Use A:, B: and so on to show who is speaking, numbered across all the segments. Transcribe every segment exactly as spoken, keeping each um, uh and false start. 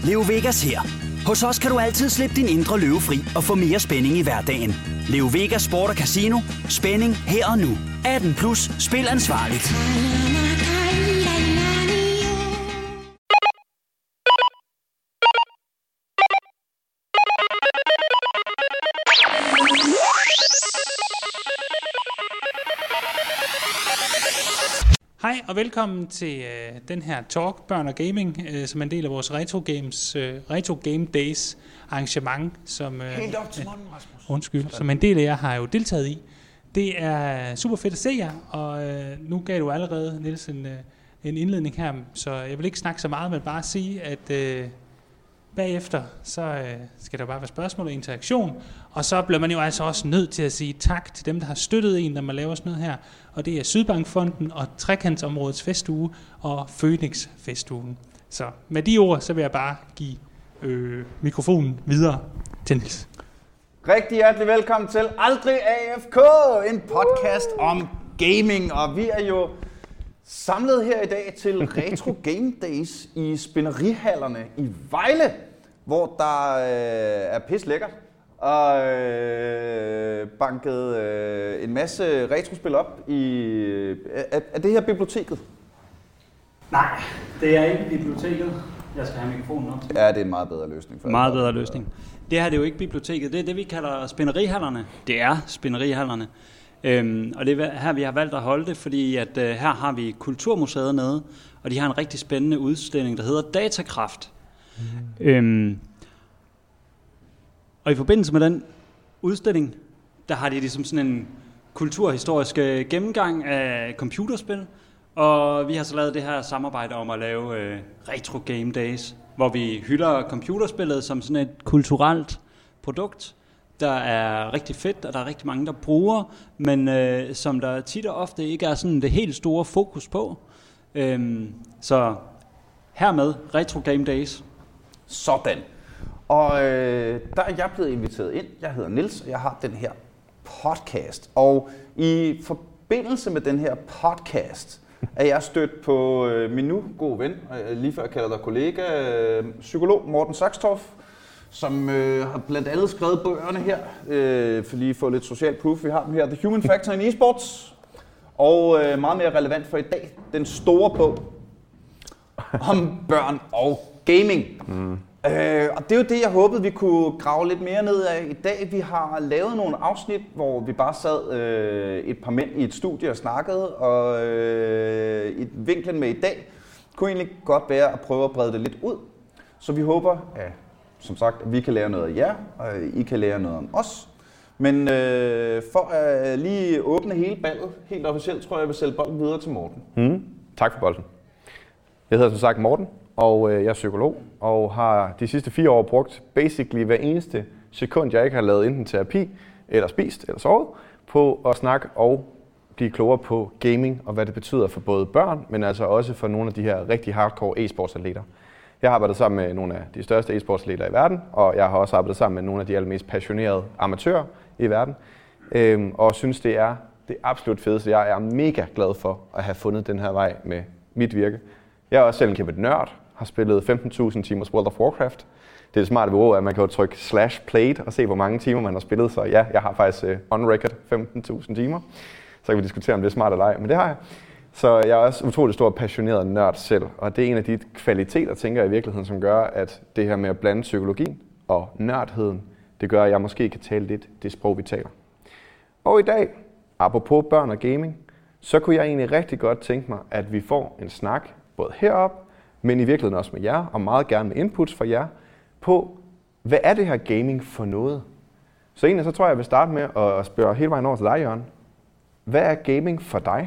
A: Leo Vegas her. Hos os kan du altid slippe din indre løve fri og få mere spænding i hverdagen. Leo Vegas Sport og Casino. Spænding her og nu. atten plus. Spil ansvarligt.
B: Hej og velkommen til øh, den her talk, børn og gaming, øh, som er en del af vores Retro Games, øh, Retro Game Days arrangement, som, øh,
C: Helt op til munden, Rasmus.
B: undskyld, som en del af jer har jo deltaget i. Det er super fedt at se jer, og øh, nu gav du allerede, Niels, en, øh, en indledning her, så jeg vil ikke snakke så meget, men bare sige, at øh, bagefter, så øh, skal der bare være spørgsmål og interaktion, og så bliver man jo altså også nødt til at sige tak til dem, der har støttet en, når man laver sådan noget her, og det er Sydbankfonden og Trekantsområdets festuge og Phoenix festugen. Så med de ord, så vil jeg bare give øh, mikrofonen videre til Niels.
C: Rigtig hjertelig velkommen til Aldrig A F K, en podcast om gaming, og vi er jo samlet her i dag til Retro Game Days i spinderihallerne i Vejle, hvor der øh, er pis lækkert og øh, banket øh, en masse retrospil op i... Øh, er, er det her biblioteket?
D: Nej, det er ikke biblioteket. Jeg skal have mikrofonen op.
C: Ja, det er en meget bedre løsning. For
D: meget bedre løsning. Det her det er jo ikke biblioteket, det er det, vi kalder spinderihallerne. Det er spinderihallerne. Øhm, og det er her, vi har valgt at holde det, fordi at, øh, her har vi Kulturmuseet nede, og de har en rigtig spændende udstilling, der hedder Datakraft. Mm. Øhm, og i forbindelse med den udstilling, der har de ligesom sådan en kulturhistorisk gennemgang af computerspil, og vi har så lavet det her samarbejde om at lave øh, Retro Game Days, hvor vi hylder computerspillet som sådan et kulturelt produkt, der er rigtig fedt, og der er rigtig mange, der bruger, men øh, som der tit og ofte ikke er sådan det helt store fokus på. Øhm, så hermed Retro Game Days.
C: Sådan. Og øh, der er jeg blevet inviteret ind. Jeg hedder Niels, og jeg har den her podcast. Og i forbindelse med den her podcast, er jeg stødt på øh, min nu gode ven, øh, lige før jeg kalder dig kollega, øh, psykolog Morten Saxtorff, som øh, har blandt andet skrevet bøgerne her, øh, for lige at få lidt social proof. Vi har dem her, The Human Factor in Esports, og øh, meget mere relevant for i dag, den store bog om børn og gaming. Mm. Øh, og det er jo det, jeg håbede, vi kunne grave lidt mere ned af i dag. Vi har lavet nogle afsnit, hvor vi bare sad øh, et par mænd i et studie og snakkede, og øh, et vinklen med i dag kunne egentlig godt være at prøve at brede det lidt ud. Så vi håber, at som sagt, at vi kan lære noget af jer, og I kan lære noget om os. Men øh, for at lige åbne hele ballet, helt officielt, tror jeg, jeg vil sælge bolden videre til Morten.
E: Mm. Tak for bolden. Jeg hedder som sagt Morten, og øh, jeg er psykolog, og har de sidste fire år brugt basically hver eneste sekund, jeg ikke har lavet enten terapi, eller spist, eller sovet, på at snakke og blive klogere på gaming, og hvad det betyder for både børn, men altså også for nogle af de her rigtig hardcore e-sportsatleter. Jeg har arbejdet sammen med nogle af de største e-sportsatleter i verden, og jeg har også arbejdet sammen med nogle af de allermest passionerede amatører i verden, øhm, og synes, det er det absolut fedeste. Jeg er mega glad for at have fundet den her vej med mit virke. Jeg er også selv en kæmpe nørd, har spillet femten tusind timers World of Warcraft. Det er det smarte ved ordet, at man kan jo trykke slash played og se, hvor mange timer man har spillet. Så ja, jeg har faktisk uh, on record femten tusind timer. Så kan vi diskutere, om det er smart eller ej, men det har jeg. Så jeg er også utrolig stor passioneret nørd selv, og det er en af de kvaliteter, tænker jeg i virkeligheden, som gør, at det her med at blande psykologien og nørdheden, det gør, at jeg måske kan tale lidt det sprog, vi taler. Og i dag, apropos børn og gaming, så kunne jeg egentlig rigtig godt tænke mig, at vi får en snak, både heroppe, men i virkeligheden også med jer, og meget gerne med inputs fra jer, på, hvad er det her gaming for noget? Så egentlig så tror jeg, jeg vil starte med at spørge hele vejen over til dig, Jørgen. Hvad er gaming for dig?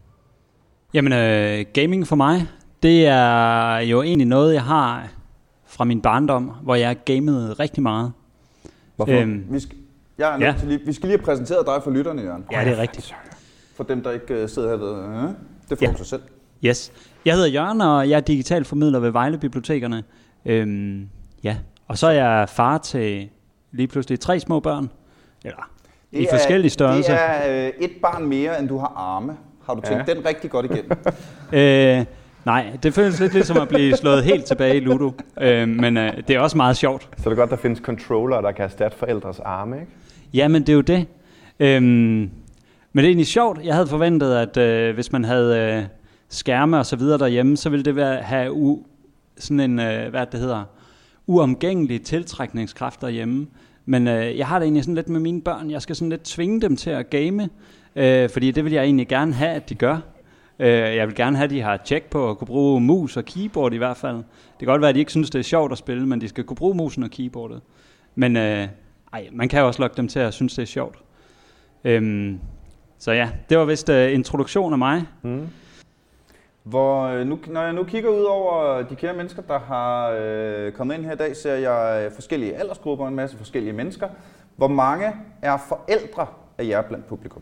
D: Jamen, øh, gaming for mig, det er jo egentlig noget, jeg har fra min barndom, hvor jeg gamede rigtig meget.
C: Hvorfor? Øhm, vi, skal, jeg er ja. til lige, vi skal lige have præsenteret dig for lytterne, Jørgen.
D: Ja, det er rigtigt.
C: For dem, der ikke uh, sidder her ved, uh, det får ja. du sig selv.
D: Yes. Jeg hedder Jørgen, og jeg er digital formidler ved Vejle Bibliotekerne. Øhm, ja. Og så er jeg far til lige pludselig tre små børn. Eller det i er, forskellige størrelser.
C: Det er øh, et barn mere, end du har arme. Har du tænkt ja. den rigtig godt igennem?
D: øh, Nej, det føles lidt ligesom at blive slået helt tilbage i Ludo, øh, men øh, det er også meget sjovt.
E: Så det er godt, der findes controller, der kan erstatte forældres arme, ikke?
D: Ja, men det er jo det. Øhm, men det er egentlig sjovt. Jeg havde forventet, at øh, hvis man havde øh, skærme og så videre derhjemme, så ville det være, have u, sådan en, øh, hvad det hedder, uomgængelig tiltrækningskraft derhjemme. Men øh, jeg har det egentlig sådan lidt med mine børn. Jeg skal sådan lidt tvinge dem til at game, øh, fordi det vil jeg egentlig gerne have, at de gør. Øh, jeg vil gerne have, at de har tjek på at kunne bruge mus og keyboard i hvert fald. Det kan godt være, at de ikke synes, det er sjovt at spille, men de skal kunne bruge musen og keyboardet. Men øh, ej, man kan også lokke dem til at synes, det er sjovt. Øhm, så ja, det var vist uh, introduktion af mig.
E: Mm.
C: Hvor, nu, når jeg nu kigger ud over de kære mennesker, der har øh, kommet ind her i dag, ser jeg forskellige aldersgrupper og en masse forskellige mennesker. Hvor mange er forældre af jer blandt publikum?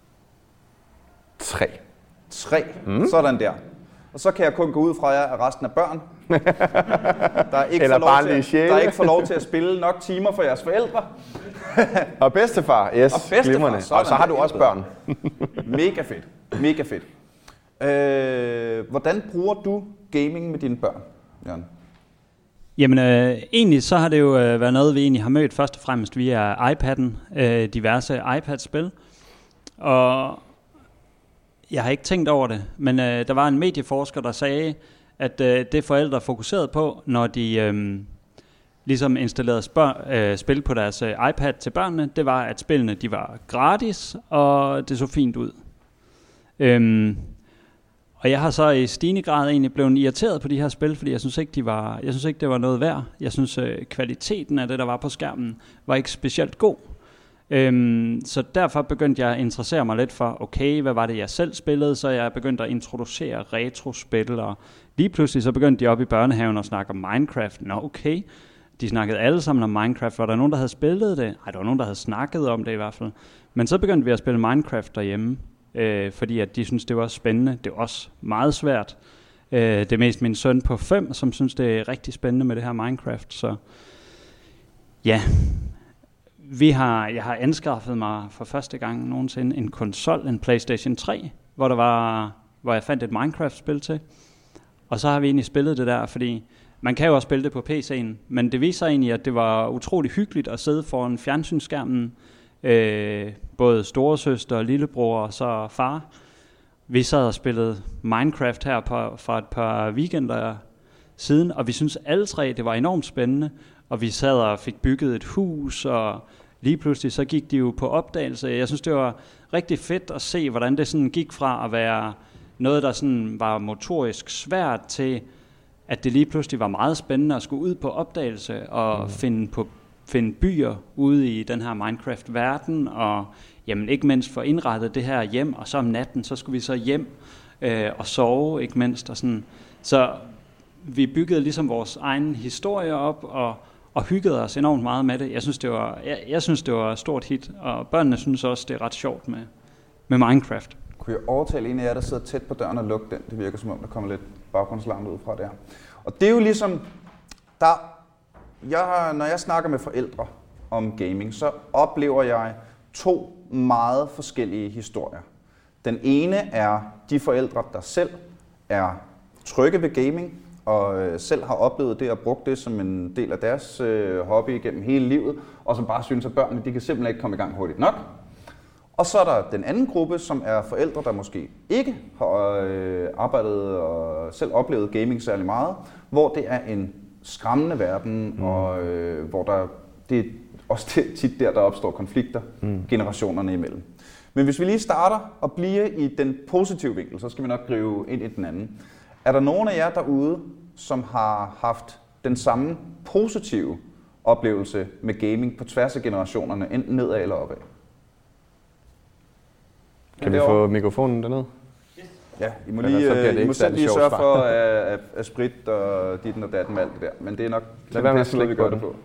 E: Tre.
C: Tre. Mm. Sådan der. Og så kan jeg kun gå ud fra jer, at resten er børn. Der ikke
E: Eller
C: barnlige
E: sjæle.
C: Der ikke får lov til at spille nok timer for jeres forældre.
E: Og bedstefar, yes.
C: Og bedstefar,
E: og så har du også børn.
C: Mega fedt. Mega fedt. Øh, hvordan bruger du gaming med dine børn, Jørgen?
D: Jamen, øh, egentlig så har det jo øh, været noget, vi egentlig har mødt først og fremmest via iPad'en, øh, diverse iPad-spil. Og jeg har ikke tænkt over det, men øh, der var en medieforsker, der sagde, at øh, det forældre fokuserede på, når de øh, ligesom installerede spørg, øh, spil på deres øh, iPad til børnene, det var, at spillene de var gratis, og det så fint ud. Øhm, og jeg har så i stigende grad egentlig blevet irriteret på de her spil, fordi jeg synes ikke, de var, jeg synes ikke det var noget værd. Jeg synes, øh, kvaliteten af det, der var på skærmen, var ikke specielt god. Øhm, så derfor begyndte jeg at interessere mig lidt for, okay, hvad var det, jeg selv spillede? Så jeg begyndte at introducere retrospil, og lige pludselig så begyndte de op i børnehaven og snakke om Minecraft. Nå, okay. De snakkede alle sammen om Minecraft. Var der nogen, der havde spillet det? Ej, der var nogen, der havde snakket om det i hvert fald. Men så begyndte vi at spille Minecraft derhjemme, øh, fordi at de synes det var spændende. Det var også meget svært. Øh, det er mest min søn på fem, som synes det er rigtig spændende med det her Minecraft. Så ja, vi har, jeg har anskaffet mig for første gang nogensinde en konsol, en PlayStation tre, hvor der var, hvor jeg fandt et Minecraft-spil til. Og så har vi egentlig spillet det der, fordi man kan jo også spille det på P C'en, men det viser egentlig, at det var utrolig hyggeligt at sidde foran fjernsynsskærmen, øh, både storesøster, lillebror og så far. Vi sad og spillede Minecraft her på, for et par weekender siden, og vi synes alle tre, det var enormt spændende, og vi sad og fik bygget et hus, og lige pludselig så gik de jo på opdagelse. Jeg synes, det var rigtig fedt at se, hvordan det sådan gik fra at være noget, der sådan var motorisk svært, til at det lige pludselig var meget spændende at skulle ud på opdagelse og mm. finde, på, finde byer ude i den her Minecraft-verden, og jamen, ikke mindst få indrettet det her hjem, og så om natten, så skulle vi så hjem øh, og sove, ikke mindst. Og sådan. Så vi byggede ligesom vores egen historie op, og, og hyggede os enormt meget med det. Jeg synes, det var, jeg, jeg synes, det var et stort hit, og børnene synes også, det er ret sjovt med, med Minecraft.
C: Kunne jeg overtale en af jer, der sidder tæt på døren og lukke den? Det virker som om, der kommer lidt baggrundslarm ud fra der. Og det er jo ligesom, der, jeg, når jeg snakker med forældre om gaming, så oplever jeg to meget forskellige historier. Den ene er de forældre, der selv er trygge ved gaming, og selv har oplevet det og brugt det som en del af deres øh, hobby gennem hele livet, og som bare synes, at børnene de kan simpelthen ikke komme i gang hurtigt nok. Og så er der den anden gruppe, som er forældre, der måske ikke har øh, arbejdet og selv oplevet gaming særlig meget, hvor det er en skræmmende verden, mm. og øh, hvor der, det er også tit der, der opstår konflikter mm. generationerne imellem. Men hvis vi lige starter og bliver i den positive vinkel, så skal vi nok gribe ind i den anden. Er der nogen af jer derude, som har haft den samme positive oplevelse med gaming på tværs af generationerne, enten nedad eller opad?
E: Kan vi få mikrofonen dernede?
C: Ja, I må lige, I må selv lige sørge for at, at, at sprit og ditten og datten med alt det der. Men det er nok
E: den bedste måde, vi gør det på.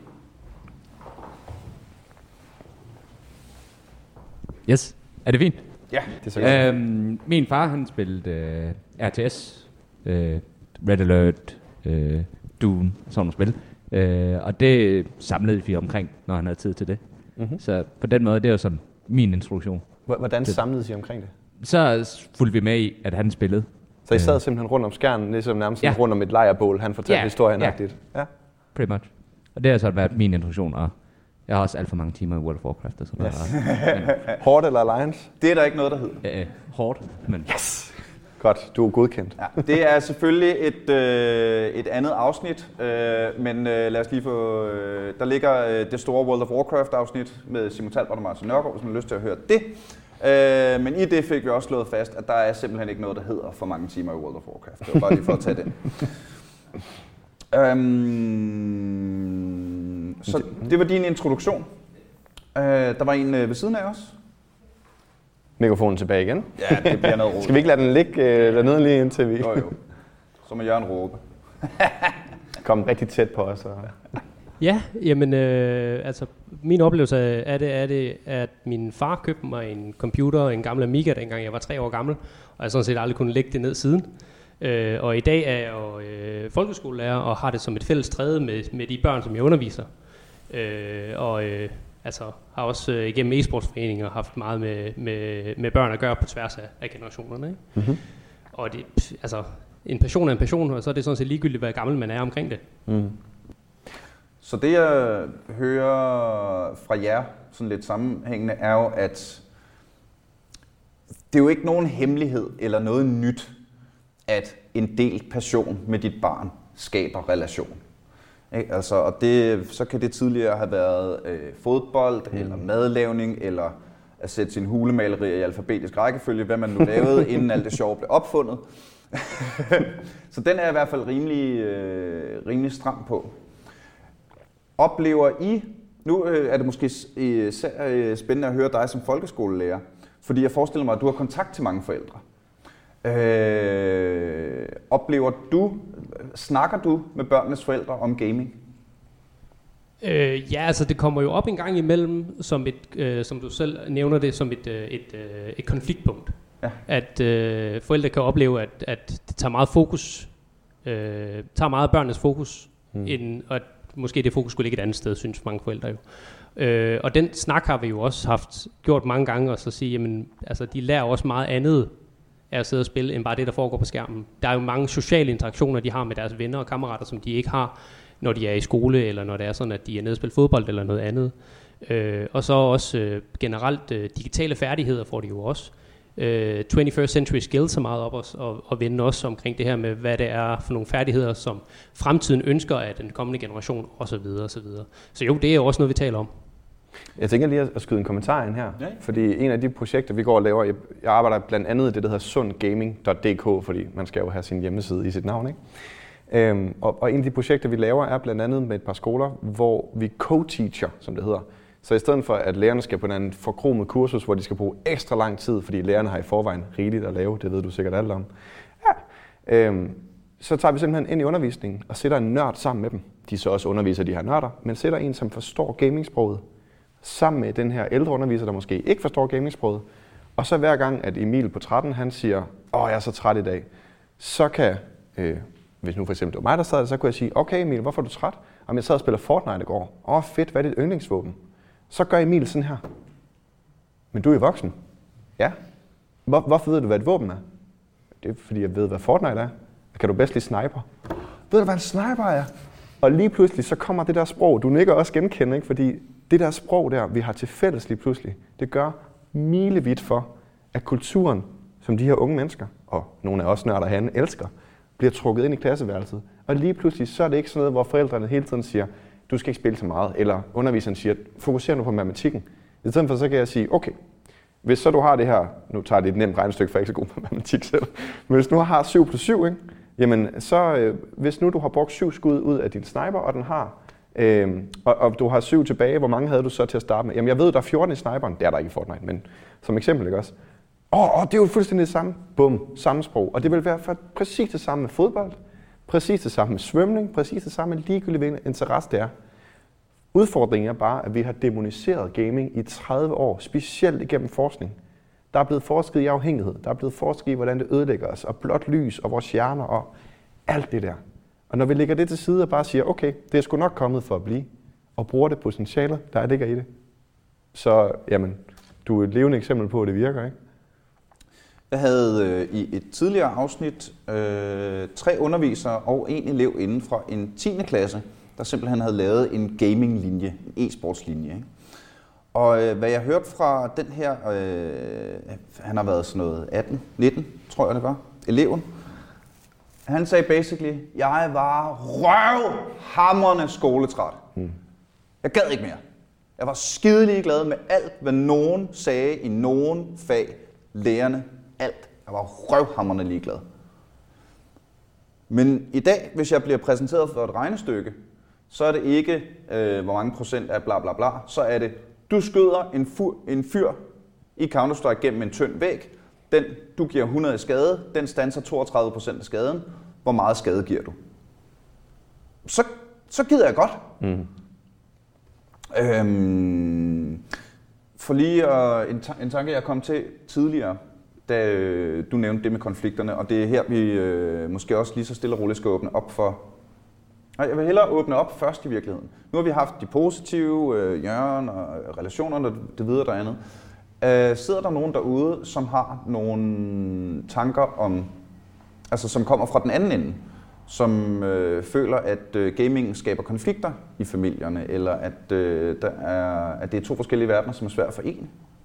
F: Yes. Er det fint?
C: Ja, det er så godt.
F: Øhm, min far, han spillede øh, R T S, øh, Red Alert, øh, Dune, sådan nogle spil. Øh, og det samlede vi omkring, når han havde tid til det. Mm-hmm. Så på den måde, det er jo sådan min introduktion.
E: Hvordan samlede I omkring det?
F: Så fulgte vi med i, at han spillede.
E: Så I sad simpelthen rundt om skærmen, ligesom nærmest
F: Ja.
E: rundt om et lejrbål, han fortalte
F: Ja,
E: historien
F: ja.
E: rigtigt. Ja.
F: Pretty much. Og det har så været min introduktion, og jeg har også alt for mange timer i World of Warcraft og sådan noget.
E: Yes. Horde eller Alliance?
C: Det er der ikke noget, der hedder.
F: Men, øh, hårdt, men
E: Yes! Godt, du er godkendt.
C: Ja, det er selvfølgelig et, øh, et andet afsnit, øh, men øh, lad os lige få... Øh, der ligger øh, det store World of Warcraft-afsnit med Simon Talbot og Martin Nørgaard, hvis man har lyst til at høre det. Øh, men i det fik vi også slået fast, at der er simpelthen ikke noget, der hedder for mange timer i World of Warcraft. Det var bare lige for at tage den. øhm, så det var din introduktion. Øh, der var en øh, ved siden af os.
E: Mikrofonen tilbage igen.
C: Ja, det bliver noget råd.
E: Skal vi ikke lade den ligge øh, dernede lige indtil vi
C: Jo, jo. Så må Jørgen råbe.
E: kommer rigtig tæt på os? Og...
G: Ja, jamen øh, altså min oplevelse af det er det, at min far købte mig en computer, en gammel Amiga, dengang jeg var tre år gammel, og jeg har sådan set aldrig kunne lægge det ned siden. Øh, og i dag er jeg jo øh, folkeskolelærer og har det som et fælles træde med, med de børn, som jeg underviser. Øh, og øh, altså har også øh, igennem e-sportsforeninger haft meget med, med, med børn at gøre på tværs af, af generationerne. Ikke?
E: Mm-hmm.
G: Og det, pff, altså, en passion er en passion, og så er det sådan set ligegyldigt, hvad gammel man er omkring det.
E: Mm.
C: Så det jeg hører fra jer, sådan lidt sammenhængende, er jo, at det er jo ikke nogen hemmelighed eller noget nyt, at en delt passion med dit barn skaber relation. Ikke? Altså, og det, så kan det tidligere have været øh, fodbold, mm. eller madlavning, eller at sætte sin hulemaleri i alfabetisk rækkefølge, hvad man nu lavede, inden alt det sjove blev opfundet. Så den er i hvert fald rimelig, øh, rimelig stram på. Oplever I, nu øh, er det måske især øh, spændende at høre dig som folkeskolelærer, fordi jeg forestiller mig, at du har kontakt til mange forældre. Øh, oplever du, snakker du med børnenes forældre om gaming?
G: Øh, ja, altså det kommer jo op en gang imellem, som, et, øh, som du selv nævner det, som et, øh, et, øh, et konfliktpunkt. Ja. At øh, forældre kan opleve, at, at det tager meget fokus, øh, tager meget af børnenes fokus, mm. end, og at måske det fokus skulle ligge et andet sted, synes mange forældre jo. Øh, og den snak har vi jo også haft gjort mange gange, og så sige, jamen, altså de lærer også meget andet af at sidde og spille, end bare det, der foregår på skærmen. Der er jo mange sociale interaktioner, de har med deres venner og kammerater, som de ikke har, når de er i skole, eller når det er sådan, at de er nede og spille fodbold eller noget andet. Øh, og så også øh, generelt øh, digitale færdigheder får de jo også. Øh, twenty-first century skills er meget op og, og, og vende også omkring det her med, hvad det er for nogle færdigheder, som fremtiden ønsker af den kommende generation, osv. osv. Så jo, det er jo også noget, vi taler om.
E: Jeg tænker lige at skyde en kommentar ind her, ja. Fordi en af de projekter, vi går og laver, jeg, jeg arbejder blandt andet i det, der hedder sundgaming punktum d k, fordi man skal jo have sin hjemmeside i sit navn, ikke? Øhm, og, og en af de projekter, vi laver, er blandt andet med et par skoler, hvor vi co-teacher, som det hedder. Så i stedet for, at lærerne skal på en anden forkromet kursus, hvor de skal bruge ekstra lang tid, fordi lærerne har i forvejen rigeligt at lave, det ved du sikkert alt om, ja. øhm, så tager vi simpelthen ind i undervisningen og sætter en nørd sammen med dem. De så også underviser de her nørder, men sætter en, som forstår gamingsproget, sammen med den her ældre underviser, der måske ikke forstår gamingsproget. Og så hver gang, at Emil på tretten, han siger, åh, jeg er så træt i dag, så kan, øh, hvis nu for eksempel det var mig, der sad, så kunne jeg sige, okay Emil, hvorfor er du træt? Om jeg sad og spiller Fortnite i går. Åh, fedt, hvad er dit yndlingsvåben? Så gør Emil sådan her. Men du er voksen. Ja. Hvor, hvorfor ved du, hvad et våben er? Det er, fordi jeg ved, hvad Fortnite er. Kan du bedst lide sniper? Ved du, hvad en sniper er? Og lige pludselig, så kommer det der sprog, du nikker også genkende, ikke? Fordi det der sprog der, vi har til fælles lige pludselig, det gør milevidt for, at kulturen, som de her unge mennesker, og nogle af os nørder herinde elsker, bliver trukket ind i klasseværelset. Og lige pludselig, så er det ikke sådan noget, hvor forældrene hele tiden siger, du skal ikke spille så meget, eller underviseren siger, fokuser nu på matematikken. I stedet for, så kan jeg sige, okay, hvis så du har det her, nu tager det et nemt regnestykke, for jeg er ikke så god på matematik selv, men hvis nu har syv plus syv, ikke? Jamen så, øh, hvis nu du har brugt syv skud ud af din sniper, og den har, øh, og, og du har syv tilbage, hvor mange havde du så til at starte med? Jamen jeg ved, der er fjorten i sniperen, det er der ikke i Fortnite, men som eksempel, ikke også? Åh, oh, det er jo fuldstændig det samme. Bum, samme sprog. Og det vil være for præcis det samme med fodbold, præcis det samme med svømning, præcis det samme med ligegyldig interesse det er. Udfordringen er bare, at vi har demoniseret gaming i tredive år, specielt igennem forskning. Der er blevet forsket i afhængighed, der er blevet forsket i, hvordan det ødelægger os, og blåt lys, og vores hjerner, og alt det der. Og når vi lægger det til side og bare siger, okay, det er sgu nok kommet for at blive, og bruger det potentiale, der ligger i det, så jamen, du er et levende eksempel på, at det virker, ikke?
C: Jeg havde øh, i et tidligere afsnit øh, tre undervisere og en elev inden fra en tiende klasse, der simpelthen havde lavet en gaming-linje, en e-sportslinje. Ikke? Og øh, hvad jeg hørte fra den her, øh, han har været sådan noget atten nitten, tror jeg det var, eleven. Han sagde basically, jeg var røvhamrende skoletræt. Hmm. Jeg gad ikke mere. Jeg var skidelig glad med alt, hvad nogen sagde i nogen fag. Lærerne, alt. Jeg var røvhamrende ligeglad. Men i dag, hvis jeg bliver præsenteret for et regnestykke, så er det ikke, øh, hvor mange procent er bla bla bla. Så er det, du skyder en, fu- en fyr i Counter-Strike gennem en tynd væg. Den, du giver hundrede i skade, den standser toogtredive procent af skaden. Hvor meget skade giver du? Så, så gider jeg godt. Mm. Øhm, for lige uh, en, ta- en tanke, jeg kom til tidligere, da øh, du nævnte det med konflikterne, og det er her, vi øh, måske også lige så stille og roligt skal åbne op for. Nej, jeg vil hellere åbne op først i virkeligheden. Nu har vi haft de positive, øh, Jørgen og relationerne, det videre der andet. Øh, sidder der nogen derude, som har nogle tanker om, altså som kommer fra den anden ende, som øh, føler, at øh, gaming skaber konflikter i familierne, eller at, øh, der er, at det er to forskellige verdener, som er svært at forene?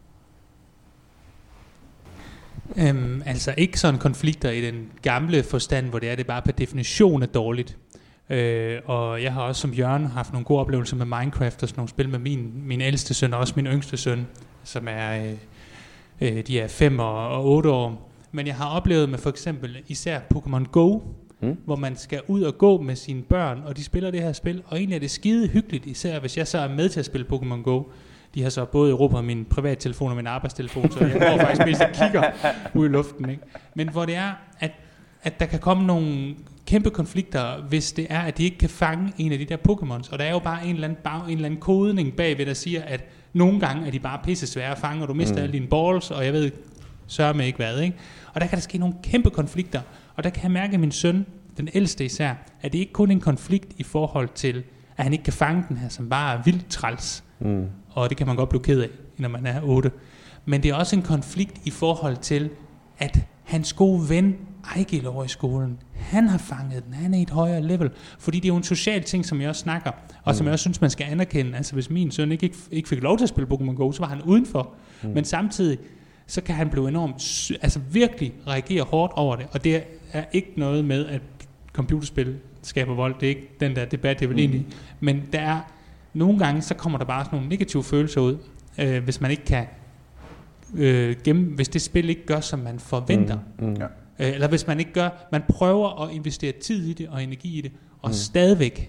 B: Øhm, altså ikke sådan konflikter i den gamle forstand, hvor det er det bare per definition er dårligt. Øh, og jeg har også som Jørgen haft nogle gode oplevelser med Minecraft og sådan nogle spil med min, min ældste søn og også min yngste søn, som er, øh, øh, de er fem og, og otte år. Men jeg har oplevet med for eksempel især Pokémon Go, mm. hvor man skal ud og gå med sine børn, og de spiller det her spil, og egentlig er det skide hyggeligt, især hvis jeg så er med til at spille Pokémon Go. De har så både erobret min privattelefon og min arbejdstelefon, så jeg går faktisk mest og kigger ud i luften. Ikke? Men hvor det er, at, at der kan komme nogle kæmpe konflikter, hvis det er, at de ikke kan fange en af de der Pokémons. Og der er jo bare en eller anden, bag, en eller anden kodning bagved, der siger, at nogle gange er de bare pisse svære at fange, og du mister mm. alle dine balls, og jeg ved sørger med ikke hvad. Ikke? Og der kan der ske nogle kæmpe konflikter. Og der kan jeg mærke, at min søn, den ældste især, at det ikke kun er en konflikt i forhold til, at han ikke kan fange den her, som bare er vildt træls. Mm. Og det kan man godt blive ked af, når man er otte. Men det er også en konflikt i forhold til, at hans gode ven, Ejgil over i skolen, han har fanget den, han er i et højere level. Fordi det er jo en social ting, som jeg også snakker, og mm. som jeg også synes, man skal anerkende. Altså hvis min søn ikke, ikke fik lov til at spille Pokémon Go, så var han udenfor. Mm. Men samtidig, så kan han blive enormt, altså virkelig reagere hårdt over det. Og det er ikke noget med, at computerspil skaber vold. Det er ikke den der debat, det er vel mm. egentlig. Men der er nogle gange, så kommer der bare sådan nogle negative følelser ud, øh, hvis man ikke kan øh, gemme, hvis det spil ikke gør, som man forventer. Mm. Mm. Øh, eller hvis man ikke gør, man prøver at investere tid i det og energi i det, og mm. stadigvæk,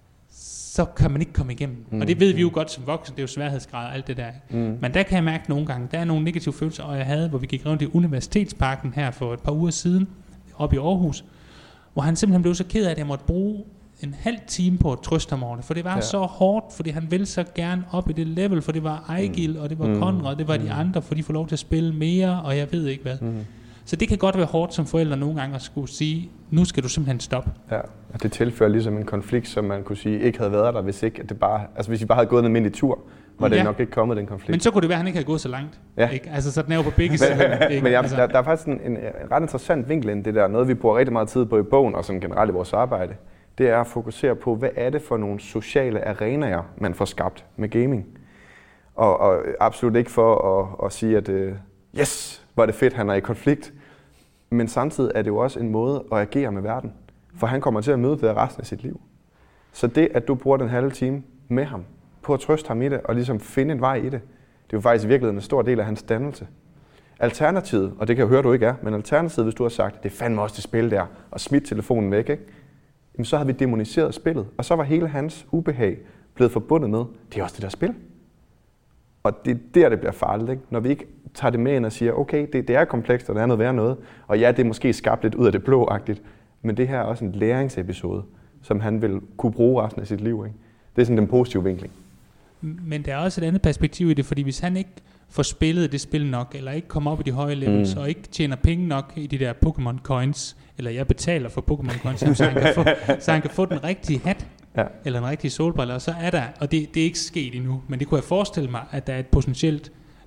B: så kan man ikke komme igennem. Mm. Og det ved vi jo godt som voksne, det er jo sværhedsgrad og alt det der. Mm. Men der kan jeg mærke nogle gange, der er nogle negative følelser, og jeg havde, hvor vi gik rundt i Universitetsparken her for et par uger siden, oppe i Aarhus, hvor han simpelthen blev så ked af, at jeg måtte bruge en halv time på at trøste ham over det, for det var ja. så hårdt, fordi han ville så gerne op i det level, for det var Ejgil, og det var mm. Konrad, det var mm. de andre, for de får lov til at spille mere, og jeg ved ikke hvad. Mm. Så det kan godt være hårdt som forældre nogle gange at skulle sige, nu skal du simpelthen stoppe.
E: Ja, og det tilfører ligesom en konflikt, som man kunne sige ikke havde været der, hvis ikke at det bare, altså hvis I bare havde gået en almindelig tur, var det ja. nok ikke kommet den konflikt.
B: Men så kunne det være, at han ikke havde gået så langt. Ja. Ikke? Altså så den er jo på begge sider.
E: Men jeg, altså. der, der er faktisk en, en, en ret interessant vinkel ind det der, noget vi bruger rigtig meget tid på i bogen, og sådan generelt i vores arbejde, det er at fokusere på, hvad er det for nogle sociale arenaer, man får skabt med gaming. Og, og absolut ikke for at, at sige, at uh, yes, hvor er det fedt, han er i konflikt. Men samtidig er det jo også en måde at agere med verden. For han kommer til at møde det resten af sit liv. Så det, at du bruger den halve time med ham, på at trøste ham i det, og ligesom finde en vej i det, det er jo faktisk i virkeligheden en stor del af hans dannelse. Alternativet, og det kan jeg høre, du ikke er, men alternativet, hvis du har sagt, det er fandme også det spil der, og smidt telefonen væk, ikke? Jamen, så har vi demoniseret spillet, og så var hele hans ubehag blevet forbundet med, det er også det der spil. Og det er der, det bliver farligt, ikke? Når vi ikke tager det med ind og siger, okay, det, det er komplekst, og det er noget værre noget, og ja, det er måske skabt lidt ud af det blå-agtigt, men det her er også en læringsepisode, som han vil kunne bruge resten af sit liv, ikke? Det er sådan den positive vinkling.
B: Men der er også et andet perspektiv i det, fordi hvis han ikke får spillet det spil nok, eller ikke kommer op i de høje levels, mm. og ikke tjener penge nok i de der Pokémon coins, eller jeg betaler for Pokémon coins, så han kan få, så han kan få den rigtige hat, ja. eller en rigtig solbriller, og så er der, og det, det er ikke sket endnu, men det kunne jeg forestille mig, at der er et potentielt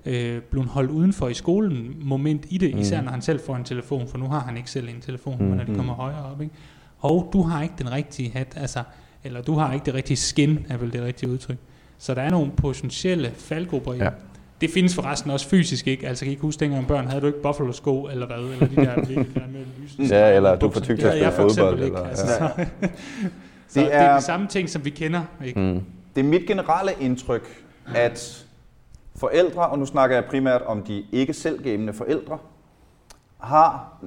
B: øh, blevet holdt udenfor i skolen moment i det,
E: Mm.
B: især når han selv får en telefon, for nu har han ikke selv en telefon,
E: Mm.
B: men når de kommer højere op, ikke? Og du har ikke den rigtige hat, altså, eller du har ikke det rigtige skin, er vel det rigtige udtryk. Så der er nogle potentielle faldgrupper i.
E: Ja.
B: Det findes forresten også fysisk, ikke? Altså, kan I ikke huske, dengang børn, havde du ikke Buffalo-sko, eller hvad? Eller de der, de der med lysende
E: Ja, eller du
B: bukser.
E: får tyk til
B: Det
E: at
B: havde jeg
E: spille
B: for eksempel
E: fodbold,
B: ikke,
E: eller-
B: altså,
E: ja.
B: så, så det,
C: Det
B: er, det er
C: er-
B: de samme ting, som vi kender, ikke?
E: Mm.
C: Det er mit generelle indtryk, at forældre, og nu snakker jeg primært om de ikke selvgamende forældre, har,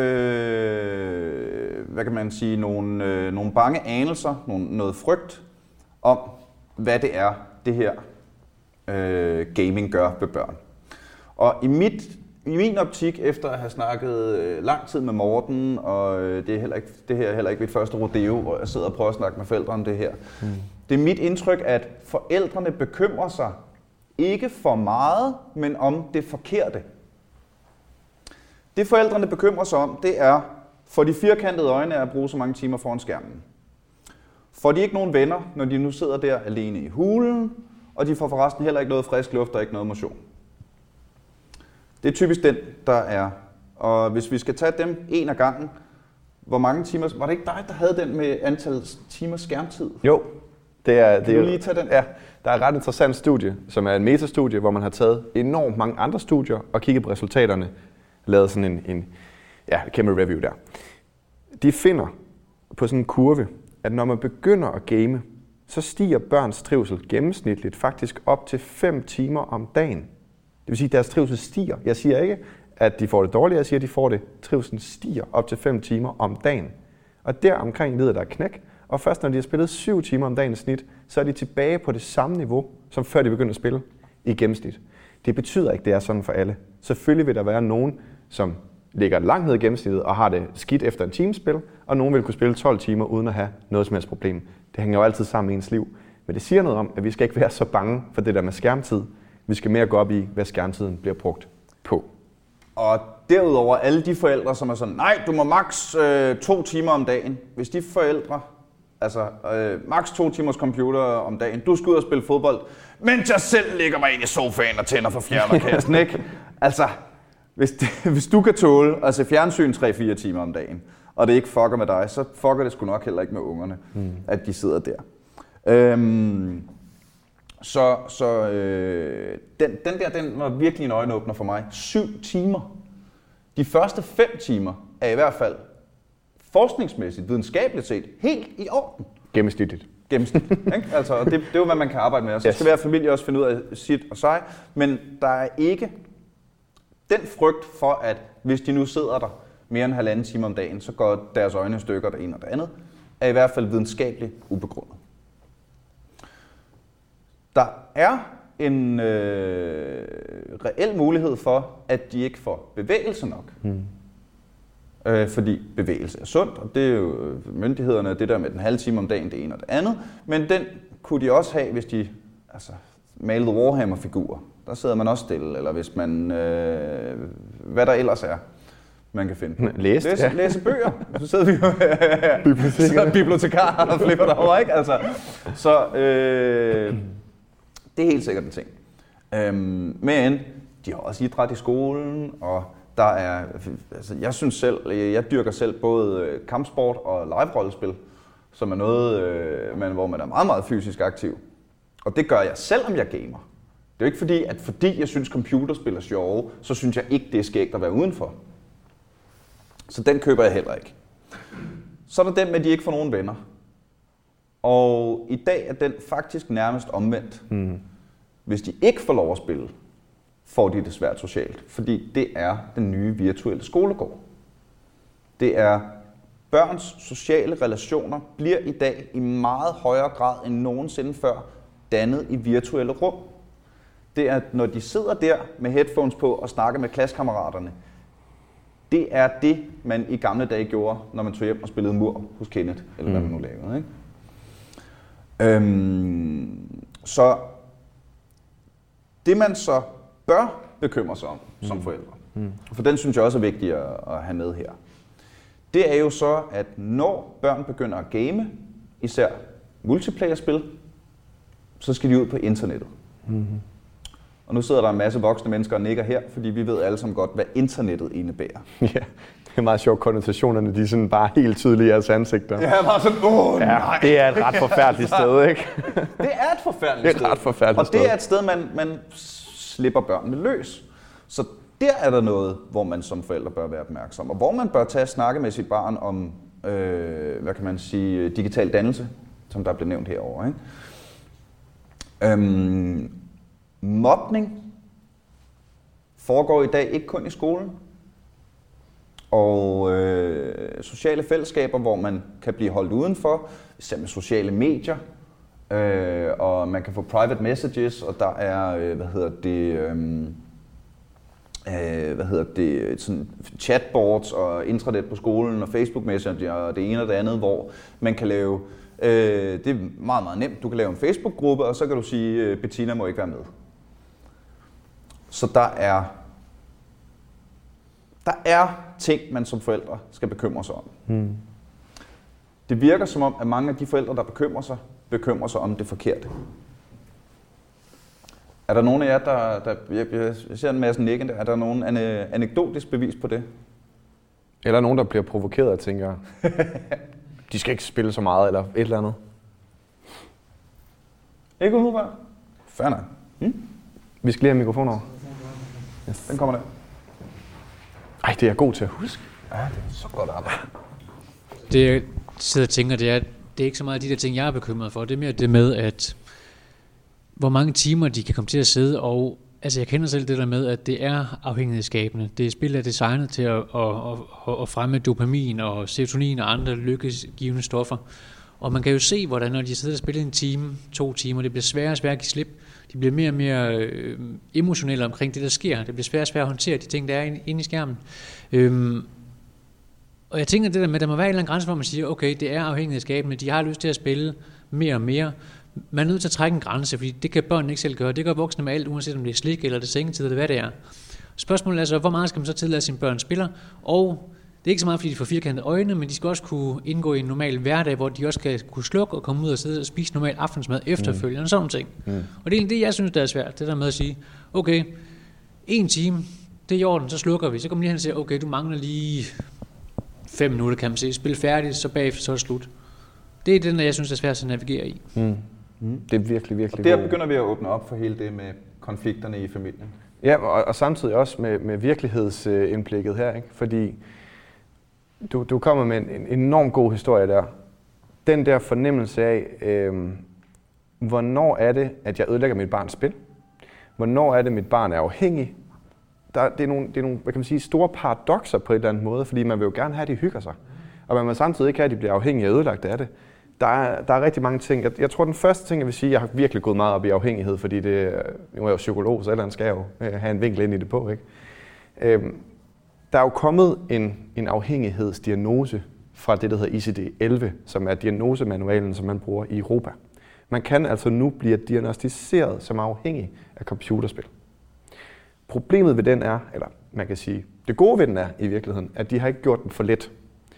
C: øh, hvad kan man sige, nogle, øh, nogle bange anelser, nogle, noget frygt om, hvad det er, det her øh, gaming gør ved børn. Og i, mit, i min optik, efter at have snakket øh, lang tid med Morten, og øh, det, er heller ikke, det her er heller ikke mit første rodeo, hvor jeg sidder og prøver at snakke med forældre om det her. Mm. Det er mit indtryk, at forældrene bekymrer sig ikke for meget, men om det forkerte. Det forældrene bekymrer sig om, det er for de firkantede øjne at bruge så mange timer foran skærmen. Får de ikke nogen venner, når de nu sidder der alene i hulen, og de får forresten heller ikke noget frisk luft og ikke noget motion. Det er typisk den, der er. Og hvis vi skal tage dem en af gangen, hvor mange timer... Var det ikke dig, der havde den med antal timer skærmtid?
E: Jo, det er... Det
C: Kan
E: er
C: du lige tage den?
E: Ja, der er et ret interessant studie, som er en metastudie, hvor man har taget enormt mange andre studier og kigget på resultaterne. Lavet sådan en, en ja, kæmpe review der. De finder på sådan en kurve, at når man begynder at game, så stiger børns trivsel gennemsnitligt faktisk op til fem timer om dagen. Det vil sige, at deres trivsel stiger. Jeg siger ikke, at de får det dårligt, jeg siger, at de får det. Trivselen stiger op til fem timer om dagen. Og der omkring lider der knæk, og først når de har spillet syv timer om dagen i snit, så er de tilbage på det samme niveau, som før de begyndte at spille i gennemsnit. Det betyder ikke, at det er sådan for alle. Selvfølgelig vil der være nogen, som ligger langt ned i gennemsnittet og har det skidt efter en timespil, og nogen vil kunne spille tolv timer uden at have noget som helst problem. Det hænger jo altid sammen i ens liv. Men det siger noget om, at vi skal ikke være så bange for det der med skærmtid. Vi skal mere gå op i, hvad skærmtiden bliver brugt på.
C: Og derudover alle de forældre, som er sådan, nej, du må maks øh, to timer om dagen. Hvis de forældre, altså øh, maks to timers computer om dagen, du skal ud og spille fodbold, mens jeg selv ligger mig ind i sofaen og tænder for fjernerkassen, ikke? Altså, hvis, det, hvis du kan tåle at se fjernsyn tre til fire timer om dagen, og det ikke fucker med dig, så fucker det sgu nok heller ikke med ungerne, mm. at de sidder der. Øhm, så så øh, den, den der, den var virkelig en øjenåbner for mig. Syv timer. De første fem timer er i hvert fald forskningsmæssigt, videnskabeligt set, helt i orden.
E: Gennemsnitligt.
C: Gennemsnitligt, ikke? Altså, og det, det er jo, hvad man kan arbejde med. Og så skal hver familie også finde ud af sit og sig. Men der er ikke den frygt for, at hvis de nu sidder der mere end halvanden time om dagen, så går deres øjne i stykker det ene og det andet, er i hvert fald videnskabeligt ubegrundet. Der er en øh, reel mulighed for, at de ikke får bevægelse nok. Mm. Øh, fordi bevægelse er sundt, og det er jo myndighederne, det der med den halve time om dagen, det ene og det andet. Men den kunne de også have, hvis de altså, malede Warhammer-figurer. Der sidder man også stille, eller hvis man, øh, hvad der ellers er, man kan finde på.
E: Læse,
C: læse,
E: ja.
C: læse bøger. Så sidder vi jo så bibliotekarer og flipper derovre, ikke? Altså, så øh, det er helt sikkert en ting. Øhm, men de har også idræt i skolen, og der er, altså jeg synes selv, jeg dyrker selv både kampsport og live-rollespil, som er noget, øh, man, hvor man er meget, meget fysisk aktiv. Og det gør jeg, selvom jeg gamer. Det er jo ikke fordi, at fordi jeg synes, computerspil er sjove, så synes jeg ikke, det er skægt at være udenfor. Så den køber jeg heller ikke. Så er der den med, at de ikke får nogen venner. Og i dag er den faktisk nærmest omvendt. Mm. Hvis de ikke får lov at spille, får de det svært socialt. Fordi det er den nye virtuelle skolegård. Det er børns sociale relationer bliver i dag i meget højere grad end nogensinde før dannet i virtuelle rum. Det er, når de sidder der med headphones på og snakker med klassekammeraterne, det er det, man i gamle dage gjorde, når man tog hjem og spillede mur hos Kenneth, eller mm. hvad man nu lavede. Ikke? Øhm, så det man så bør bekymre sig om mm. som forældre, mm. for den synes jeg også er vigtig at, at have med her, det er jo så, at når børn begynder at game, især multiplayer-spil, så skal de ud på internettet. Mm. Og nu sidder der en masse voksne mennesker og nikker her, fordi vi ved alle sammen godt, hvad internettet indebærer.
E: Ja, det er meget sjovt. Konnotationerne, de er sådan bare helt tydelige i jeres ansigter.
C: Ja, bare sådan, åh
E: ja,
C: nej.
E: Det er et ret forfærdeligt sted, ikke?
C: Det er et forfærdeligt sted.
E: Det er et ret forfærdeligt sted.
C: Og det er et sted, man, man slipper børnene løs. Så der er der noget, hvor man som forældre bør være opmærksom. Og hvor man bør tage og snakke med sit barn om, øh, hvad kan man sige, digital dannelse, som der blev nævnt herovre, ikke? Øhm, mobning foregår i dag ikke kun i skolen. Og øh, sociale fællesskaber, hvor man kan blive holdt udenfor, især med sociale medier, øh, og man kan få private messages, og der er, øh, hvad hedder det, øh, øh, hvad hedder det, sådan chatboards og intranet på skolen og Facebook Messenger og det ene og det andet, hvor man kan lave, øh, det er meget, meget nemt, du kan lave en Facebook-gruppe, og så kan du sige, øh, Bettina må ikke være med. Så der er Der er ting, man som forældre skal bekymre sig om. Hmm. Det virker som om, at mange af de forældre, der bekymrer sig, bekymrer sig om det forkerte. Er der nogen af jer, der... der jeg, jeg ser en masse nikken der. Er der nogen ane, anekdotisk bevis på det?
E: Eller nogen, der bliver provokeret og tænker, de skal ikke spille så meget, eller et eller andet.
C: Ikke umiddelbart? Fair nok. Hmm?
E: Vi skal lige have mikrofonen over.
C: Yes. Den kommer der.
E: Ej, det er jeg god til at huske.
C: Ja, det er så godt arbejde.
H: Det jeg sidder og tænker, det er, det er ikke så meget de der ting, jeg er bekymret for. Det er mere det med, at hvor mange timer de kan komme til at sidde, og altså jeg kender selv det der med, at det er afhængighedsskabende. Det spil er designet til at, at, at, at fremme dopamin og serotonin og andre lykkegivende stoffer. Og man kan jo se, hvordan når de sidder og spiller en time, to timer, det bliver sværere og sværere at give slip. De bliver mere og mere øh, emotionelle omkring det, der sker. Det bliver sværere og sværere at håndtere de ting, der er inde, inde i skærmen. Øhm, og jeg tænker det der med, at der må være en eller anden grænse, hvor man siger, okay, det er afhængighedsskabende, de har lyst til at spille mere og mere. Man er nødt til at trække en grænse, fordi det kan børnene ikke selv gøre. Det gør voksne med alt, uanset om det er slik, eller det er sengetid, eller hvad det er. Spørgsmålet er så, hvor meget skal man så tillade, at sine børn spiller? Og det er ikke så meget, fordi de får firkantede øjne, men de skal også kunne indgå i en normal hverdag, hvor de også skal kunne slukke og komme ud og sidde og spise normal aftensmad efterfølgende, mm. sådan ting. Mm. Og det er det, jeg synes, der er svært, det der med at sige, okay, en time, det er i orden, så slukker vi. Så kommer de hen og siger, okay, du mangler lige fem minutter, kan man sige. Spil færdigt, så bagefter så er det slut. Det er den, jeg synes, der er svært at navigere i.
E: Mm. Mm. Det er virkelig, virkelig
C: og der begynder vi at åbne op for hele det med konflikterne i familien.
E: Ja, og, og samtidig også med, med virkelighedsindblikket her, ikke? Fordi Du, du kommer med en, en enorm god historie der. Den der fornemmelse af, øh, hvornår er det, at jeg ødelægger mit barns spil? Hvornår er det, at mit barn er afhængig? Der, det er nogle, det er nogle hvad kan man sige, store paradokser på en eller anden måde, fordi man vil jo gerne have, at de hygger sig. Og man vil samtidig ikke have, at de bliver afhængige og ødelagt af det. Der er, der er rigtig mange ting. Jeg, jeg tror, den første ting, jeg vil sige, jeg har virkelig gået meget op i afhængighed, fordi det, nu er jeg jo psykolog, så ellers skal jeg jo have en vinkel ind i det på, ikke? Øh, Der er jo kommet en, en afhængighedsdiagnose fra det, der hedder I C D elleve, som er diagnosemanualen, som man bruger i Europa. Man kan altså nu blive diagnosticeret som afhængig af computerspil. Problemet ved den er, eller man kan sige, det gode ved den er i virkeligheden, at de har ikke gjort den for let.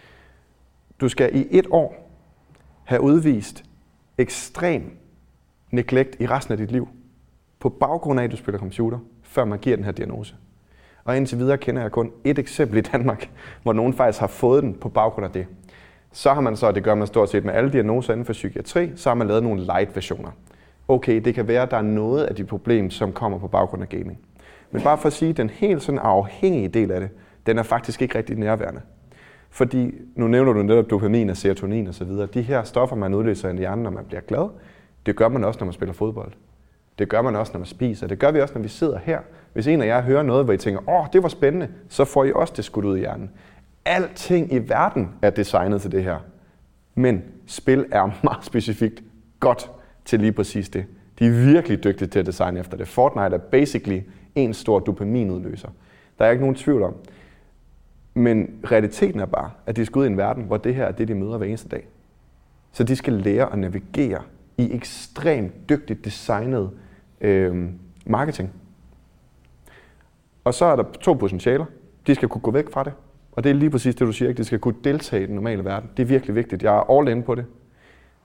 E: Du skal i et år have udvist ekstrem neglect i resten af dit liv, på baggrund af, at du spiller computer, før man giver den her diagnose. Og indtil videre kender jeg kun et eksempel i Danmark, hvor nogen faktisk har fået den på baggrund af det. Så har man så, og det gør man stort set med alle diagnoser inden for psykiatri, så har man lavet nogle light-versioner. Okay, det kan være, at der er noget af de problemer, som kommer på baggrund af gaming. Men bare for at sige, at den helt sådan afhængige del af det, den er faktisk ikke rigtig nærværende. Fordi, nu nævner du netop dopamin og serotonin osv., de her stoffer, man udløser i hjernen, når man bliver glad, det gør man også, når man spiller fodbold. Det gør man også, når man spiser. Det gør vi også, når vi sidder her. Hvis en af jer hører noget, hvor I tænker, åh, det var spændende, så får I også det skudt ud i hjernen. Alting i verden er designet til det her. Men spil er meget specifikt godt til lige præcis det. De er virkelig dygtige til at designe efter det. Fortnite er basically en stor dopaminudløser. Der er ikke nogen tvivl om. Men realiteten er bare, at de skal ud i en verden, hvor det her er det, de møder hver eneste dag. Så de skal lære at navigere i ekstremt dygtigt designet øh, marketing. Og så er der to potentialer. De skal kunne gå væk fra det. Og det er lige præcis det, du siger, ikke? De skal kunne deltage i den normale verden. Det er virkelig vigtigt. Jeg er all in på det.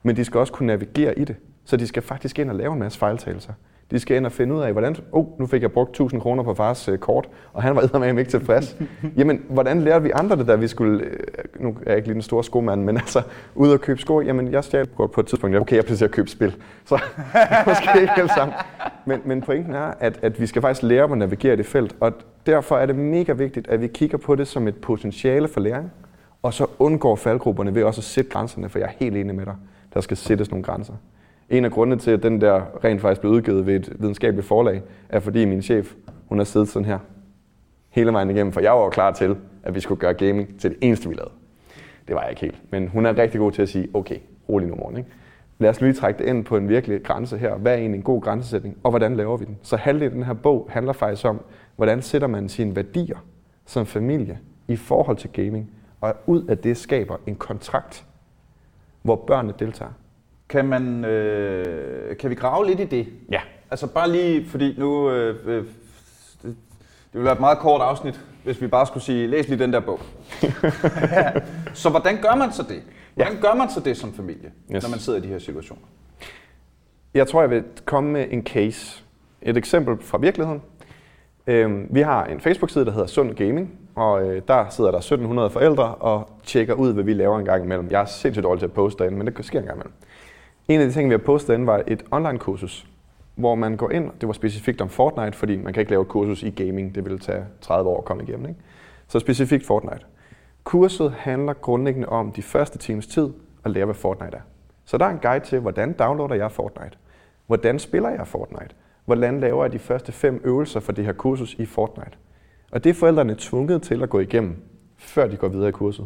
E: Men de skal også kunne navigere i det. Så de skal faktisk ind og lave en masse fejltagelser. De skal ind og finde ud af, hvordan, oh, nu fik jeg brugt tusind kroner på fars uh, kort, og han var eddermame ikke tilfreds. Jamen, hvordan lærte vi andre det, da vi skulle, uh, nu er jeg ikke lige den store skomand, men altså, ud og købe sko, jamen jeg stjal på et tidspunkt, okay, jeg placerer at købe spil, så måske ikke helt sammen. Men, men pointen er, at, at vi skal faktisk lære at navigere i det felt, og derfor er det mega vigtigt, at vi kigger på det som et potentiale for læring, og så undgår faldgrupperne ved også at sætte grænserne, for jeg er helt enig med dig, der skal sættes nogle grænser. En af grundene til, at den der rent faktisk blev udgivet ved et videnskabeligt forlag, er fordi min chef, hun har siddet sådan her hele vejen igennem, for jeg var klar til, at vi skulle gøre gaming til det eneste, vi lavede. Det var jeg ikke helt, men hun er rigtig god til at sige, okay, rolig nu morgen, ikke? Lad os lige trække det ind på en virkelig grænse her. Hvad er egentlig en god grænsesætning, og hvordan laver vi den? Så halvdelen af den her bog handler faktisk om, hvordan sætter man sine værdier som familie i forhold til gaming, og ud af det skaber en kontrakt, hvor børnene deltager.
C: Kan, man, øh, kan vi grave lidt i det?
E: Ja.
C: Altså bare lige, fordi nu, øh, øh, det, det ville være et meget kort afsnit, hvis vi bare skulle sige, læs lige den der bog. Så hvordan gør man så det? Hvordan ja. gør man så det som familie, yes. når man sidder i de her situationer?
E: Jeg tror, jeg vil komme med en case. Et eksempel fra virkeligheden. Øhm, vi har en Facebook-side, der hedder Sund Gaming, og øh, der sidder der sytten hundrede forældre og tjekker ud, hvad vi laver en gang imellem. Jeg er sindssygt dårlig til at poste derinde, men det sker en gang imellem. En af de ting, vi har postet derinde, var et online-kursus, hvor man går ind, det var specifikt om Fortnite, fordi man kan ikke lave et kursus i gaming, det ville tage tredive år at komme igennem, ikke? Så specifikt Fortnite. Kurset handler grundlæggende om de første times tid at lære, hvad Fortnite er. Så der er en guide til, hvordan downloader jeg Fortnite? Hvordan spiller jeg Fortnite? Hvordan laver jeg de første fem øvelser for det her kursus i Fortnite? Og det er forældrene tvunget til at gå igennem, før de går videre i kurset.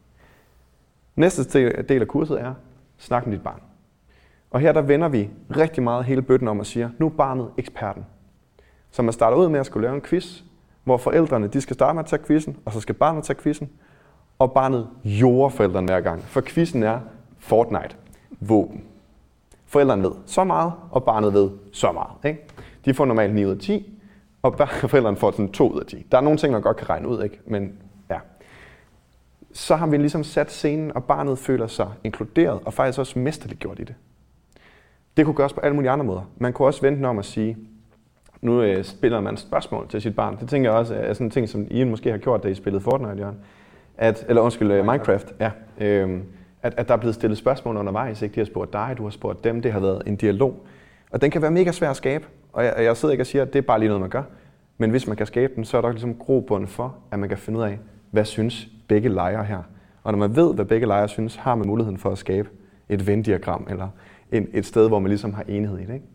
E: Næste del af kurset er, snak med dit barn. Og her der vender vi rigtig meget hele bøtten om og siger, nu er barnet eksperten. Så man starter ud med at skulle lave en quiz, hvor forældrene de skal starte med at tage quizzen, og så skal barnet tage quizzen. Og barnet jorder forældrene hver gang, for quizzen er Fortnite, våben. Forældrene ved så meget, og barnet ved så meget. Ikke? De får normalt ni ud af ti, og forældrene får sådan to ud af ti. Der er nogle ting, man godt kan regne ud, ikke? Men ja. Så har vi ligesom sat scenen, og barnet føler sig inkluderet, og faktisk også mesterligt gjort i det. Det kunne gøres på alle mulige andre måder. Man kunne også vente om at sige, nu øh, spiller man spørgsmål til sit barn. Det tænker jeg også er sådan en ting, som Ian måske har gjort, da I spillede Fortnite, Jørgen. At, eller undskyld, uh, Minecraft. Ja, øh, at, at der er blevet stillet spørgsmål undervejs. Ikke? De har spurgt dig, du har spurgt dem. Det har været en dialog. Og den kan være mega svær at skabe. Og jeg, jeg sidder ikke og siger, at det er bare lige noget, man gør. Men hvis man kan skabe den, så er der ligesom grobund for, at man kan finde ud af, hvad synes begge lejre her. Og når man ved, hvad begge lejre synes, har man muligheden for at skabe et Venn-diagram, eller en, et sted, hvor man ligesom har enighed i det. Ikke?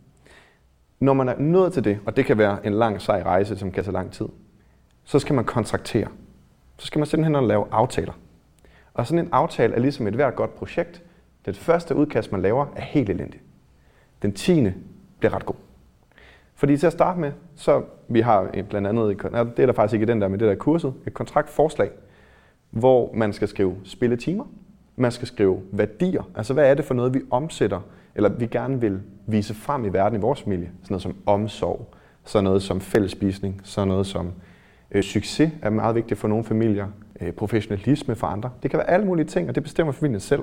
E: Når man er nået til det, og det kan være en lang, sej rejse, som kan tage lang tid, så skal man kontraktere. Så skal man simpelthen lave aftaler. Og sådan en aftale er ligesom et hvert godt projekt. Det første udkast, man laver, er helt elendigt. Den tiende bliver ret god. Fordi til at starte med, så vi har blandt andet, det er der faktisk ikke i den der, men det der kurset, et kontraktforslag, hvor man skal skrive spilletimer, man skal skrive værdier, altså hvad er det for noget, vi omsætter, eller vi gerne vil vise frem i verden i vores familie. Sådan noget som omsorg, sådan noget som fællesspisning, sådan noget som øh, succes er meget vigtigt for nogle familier, øh, professionalisme for andre. Det kan være alle mulige ting, og det bestemmer familien selv.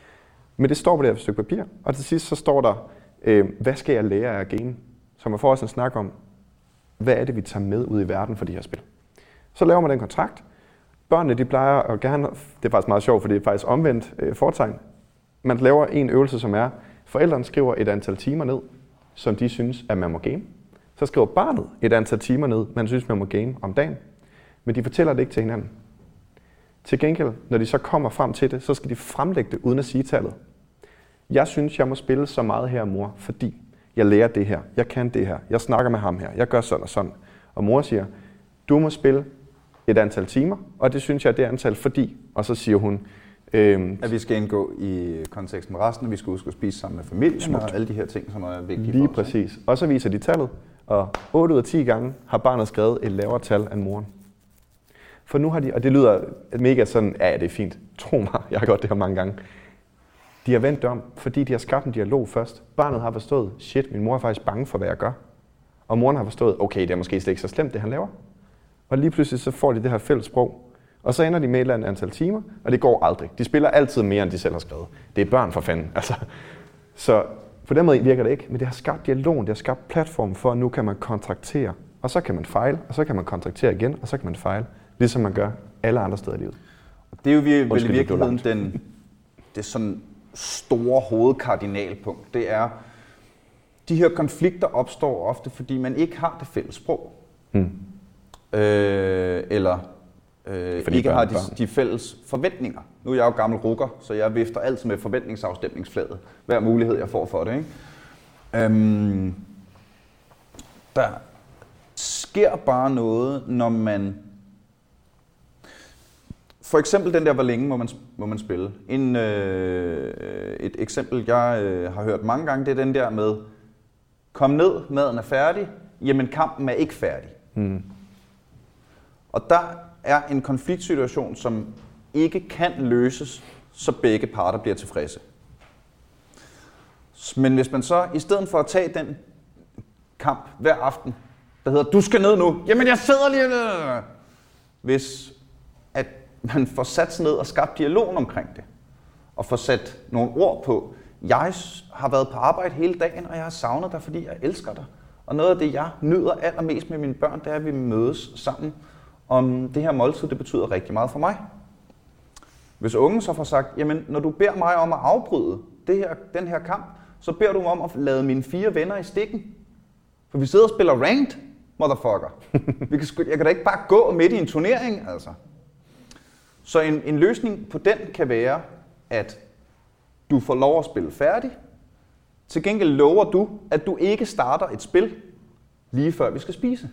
E: Men det står på det her stykke papir, og til sidst så står der, øh, hvad skal jeg lære af game? Så man får også en snak om, hvad er det, vi tager med ud i verden for de her spil. Så laver man den kontrakt. Børnene, de plejer at gerne, det er faktisk meget sjovt, for det er faktisk omvendt øh, fortegn. Man laver en øvelse, som er, forældrene skriver et antal timer ned, som de synes, at man må game. Så skriver barnet et antal timer ned, man synes, man må game om dagen. Men de fortæller det ikke til hinanden. Til gengæld, når de så kommer frem til det, så skal de fremlægge det uden at sige tallet. Jeg synes, jeg må spille så meget her, mor, fordi jeg lærer det her, jeg kan det her, jeg snakker med ham her, jeg gør sådan og sådan. Og mor siger, du må spille et antal timer, og det synes jeg, det er antal fordi. Og så siger hun, øhm,
C: at vi skal indgå i kontekst med resten, og vi skal huske at spise sammen med familien, smukt. Og alle de her ting, som er vigtige
E: lige
C: for os.
E: Lige præcis. Og så viser de tallet, og otte ud af ti gange har barnet skrevet et lavere tal end moren. For nu har de, og det lyder mega sådan, ja, det er fint, tro mig, jeg har gjort det her mange gange. De har vendt om, fordi de har skabt en dialog først. Barnet har forstået, shit, min mor er faktisk bange for, hvad jeg gør. Og moren har forstået, okay, det er måske slet ikke så slemt, det han laver. Og lige pludselig så får de det her fælles sprog. Og så ender de med et eller andet antal timer, og det går aldrig. De spiller altid mere, end de selv har skrevet. Det er børn for fanden. Altså. Så på den måde virker det ikke, men det har skabt dialogen, det har skabt platform for, at nu kan man kontraktere, og så kan man fejle, og så kan man kontraktere igen, og så kan man fejle, ligesom man gør alle andre steder i livet.
C: Det er jo vel i virkeligheden den, det sådan store hovedkardinalpunkt. Det er, de her konflikter opstår ofte, fordi man ikke har det fælles sprog. Hmm. Øh, eller øh, ikke har de, de fælles forventninger. Nu er jeg jo gammel rukker, så jeg vifter altid med forventningsafstemningsflaget. Hver mulighed, jeg får for det. Ikke? Øhm, der sker bare noget, når man... For eksempel den der, hvor længe må man, må man spille. En, øh, et eksempel, jeg øh, har hørt mange gange, det er den der med, kom ned, maden er færdig, jamen kampen er ikke færdig. Hmm. Og der er en konfliktsituation, som ikke kan løses, så begge parter bliver tilfredse. Men hvis man så, i stedet for at tage den kamp hver aften, der hedder, du skal ned nu, jamen jeg sidder lige... Hvis at man får sat sig ned og skabt dialogen omkring det, og får sat nogle ord på, jeg har været på arbejde hele dagen, og jeg har savnet dig, fordi jeg elsker dig. Og noget af det, jeg nyder allermest med mine børn, det er, at vi mødes sammen om det her måltid, det betyder rigtig meget for mig. Hvis ungen så får sagt, jamen når du beder mig om at afbryde det her, den her kamp, så beder du mig om at lade mine fire venner i stikken. For vi sidder og spiller ranked, motherfucker. Vi kan, jeg kan da ikke bare gå midt i en turnering, altså. Så en, en løsning på den kan være, at du får lov at spille færdig. Til gengæld lover du, at du ikke starter et spil, lige før vi skal spise.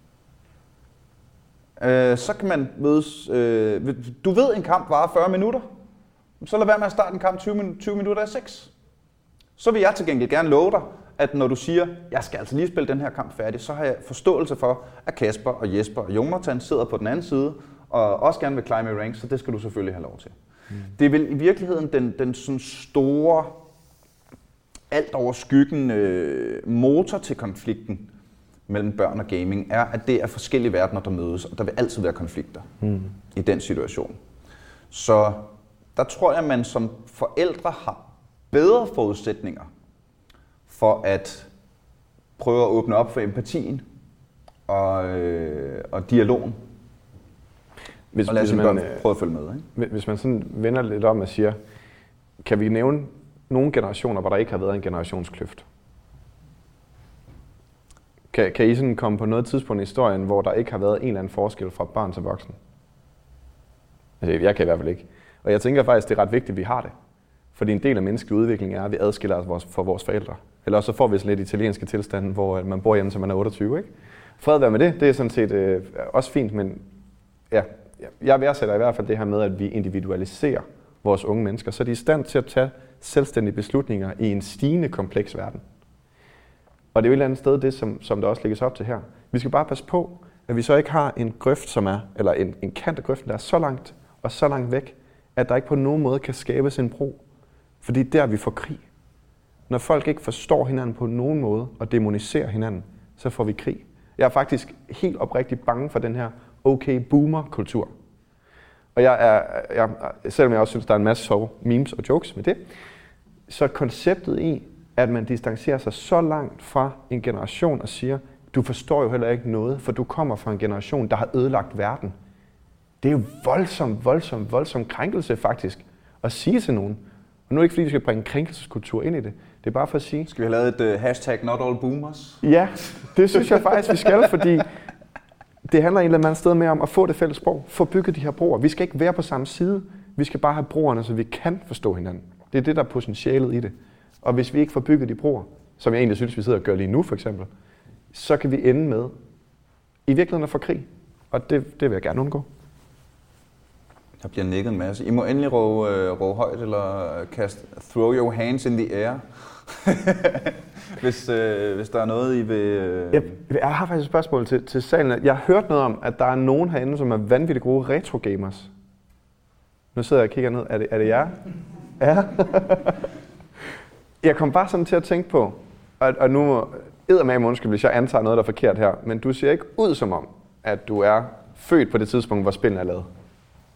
C: Øh, så kan man mødes... Øh, du ved, en kamp varer fyrre minutter. Så lad være med at starte en kamp tyve minutter af seks. Så vil jeg til gengæld gerne love dig, at når du siger, jeg skal altså lige spille den her kamp færdig, så har jeg forståelse for, at Kasper og Jesper og Jonathan sidder på den anden side, og også gerne vil climb i ranks, så det skal du selvfølgelig have lov til. Mm. Det er vel i virkeligheden den, den sådan store, alt over skyggen øh, motor til konflikten mellem børn og gaming, er, at det er forskellige verdener, der mødes, og der vil altid være konflikter mm. i den situation. Så der tror jeg, man som forældre har bedre forudsætninger for at prøve at åbne op for empatien og, øh, og dialogen.
E: Hvis,
C: og lad os
E: man,
C: prøve at følge med. Ikke?
E: Hvis man sådan vender lidt om og siger, kan vi nævne nogle generationer, hvor der ikke har været en generationskløft? Kan, kan I sådan komme på noget tidspunkt i historien, hvor der ikke har været en eller anden forskel fra barn til voksen? Altså, jeg kan i hvert fald ikke. Og jeg tænker faktisk, det er ret vigtigt, at vi har det. Fordi en del af menneskelig udvikling er, at vi adskiller os fra vores forældre. Eller også så får vi sådan lidt italienske tilstande, hvor man bor hjemme, til man er otteogtyve. Ikke? Fred være med det, det er sådan set øh, også fint, men ja, jeg værdsætter i hvert fald det her med, at vi individualiserer vores unge mennesker, så de er i stand til at tage selvstændige beslutninger i en stigende kompleks verden. Og det er jo et eller andet sted, det som, som der også lægges op til her. Vi skal bare passe på, at vi så ikke har en grøft, som er, eller en, en kant af grøften, der er så langt og så langt væk, at der ikke på nogen måde kan skabes en bro. Fordi der vi får krig. Når folk ikke forstår hinanden på nogen måde og demoniserer hinanden, så får vi krig. Jeg er faktisk helt oprigtigt bange for den her okay boomer-kultur. Og jeg er, jeg, selvom jeg også synes, der er en masse sjove memes og jokes med det, så konceptet i, at man distancerer sig så langt fra en generation og siger, du forstår jo heller ikke noget, for du kommer fra en generation, der har ødelagt verden. Det er jo voldsomt, voldsomt, voldsomt krænkelse faktisk at sige til nogen. Og nu er det ikke fordi, vi skal bringe krænkelseskultur ind i det. Det er bare for at sige...
C: Skal vi have lavet et uh, hashtag not all boomers?
E: Ja, det synes jeg faktisk, vi skal, fordi det handler et eller andet sted mere om at få det fælles sprog. Få bygget de her broer. Vi skal ikke være på samme side. Vi skal bare have broerne, så vi kan forstå hinanden. Det er det, der er potentialet i det. Og hvis vi ikke får bygget de broer, som jeg egentlig synes, vi sidder og gør lige nu for eksempel, så kan vi ende med i virkeligheden at få krig. Og det, det vil jeg gerne undgå.
C: Der bliver nikket en masse. I må endelig råbe, øh, råbe højt eller kaste throw your hands in the air, hvis, øh, hvis der er noget, I vil... Øh...
E: Jeg, jeg har faktisk et spørgsmål til, til salen. Jeg har hørt noget om, at der er nogen herinde, som er vanvittigt gode retro-gamers. Nu sidder jeg og kigger ned. Er det, er det jer? Ja. Jeg kom bare sådan til at tænke på, og, og nu eddermame undskyld, hvis jeg antager noget, der er forkert her, men du ser ikke ud som om, at du er født på det tidspunkt, hvor spillet er lavet.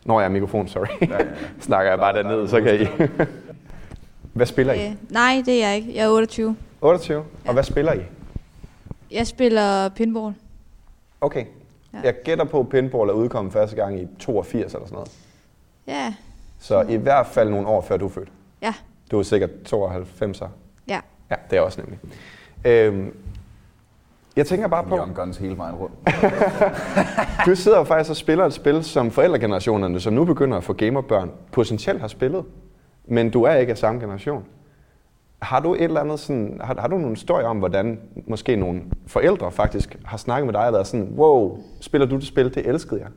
E: Nå ja, mikrofon, sorry.
C: Ja, ja.
E: Snakker jeg bare dernede, så kan I. Hvad spiller I?
I: Øh, nej, det er jeg ikke. Jeg er otteogtyve.
E: otteogtyve? Og hvad spiller I?
I: Jeg spiller pinball.
E: Okay.
I: Ja.
E: Jeg gætter på, at pinball er udkommet første gang i toogfirs eller sådan noget.
I: Ja.
E: Så i hvert fald nogle år før du er født.
I: Ja.
E: Du er sikkert tooghalvfemser.
I: Ja.
E: Ja, det er også nemlig. Øhm, jeg tænker bare på...
C: Young Guns hele vejen rundt.
E: Du sidder jo faktisk og spiller et spil, som forældregenerationerne, som nu begynder at få gamerbørn, potentielt har spillet. Men du er ikke af samme generation. Har du et eller andet sådan, har, har du nogle historier om, hvordan måske nogle forældre faktisk har snakket med dig og været sådan, wow, spiller du det spil, det elskede jeg?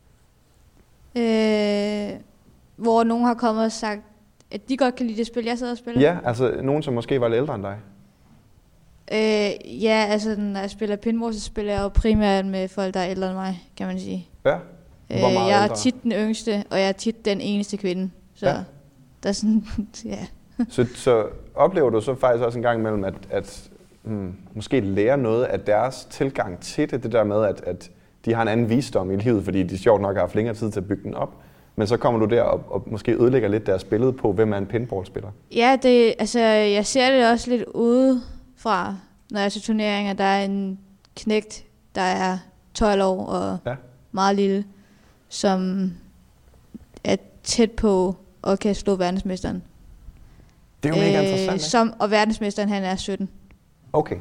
I: Øh, hvor nogen har kommet og sagt, at de godt kan lide det spil, jeg sidder og spiller.
E: Ja, altså nogen, som måske var lidt ældre end dig.
I: Øh, ja, altså når jeg spiller pinball, så spiller jeg jo primært med folk, der er ældre end mig, kan man sige.
E: Ja. Hvor meget
I: øh, jeg er
E: ældre?
I: tit den yngste, og jeg er tit den eneste kvinde. Så
E: Ja.
I: der er sådan, ja.
E: Så, så oplever du så faktisk også en gang imellem, at, at hmm, måske lære noget af deres tilgang til det, det der med, at, at de har en anden visdom i livet, fordi de sjovt nok har haft længere tid til at bygge den op. Men så kommer du der og, og måske ødelægger lidt deres billede på, hvem er en pinballspiller.
I: Ja, det, altså, jeg ser det også lidt udefra, når jeg er til turneringer. Der er en knægt, der er tolv år og
E: Ja.
I: meget lille, som er tæt på at kan slå verdensmesteren.
E: Det er jo mega interessant, ikke?
I: som, og verdensmesteren, han er sytten.
E: Okay.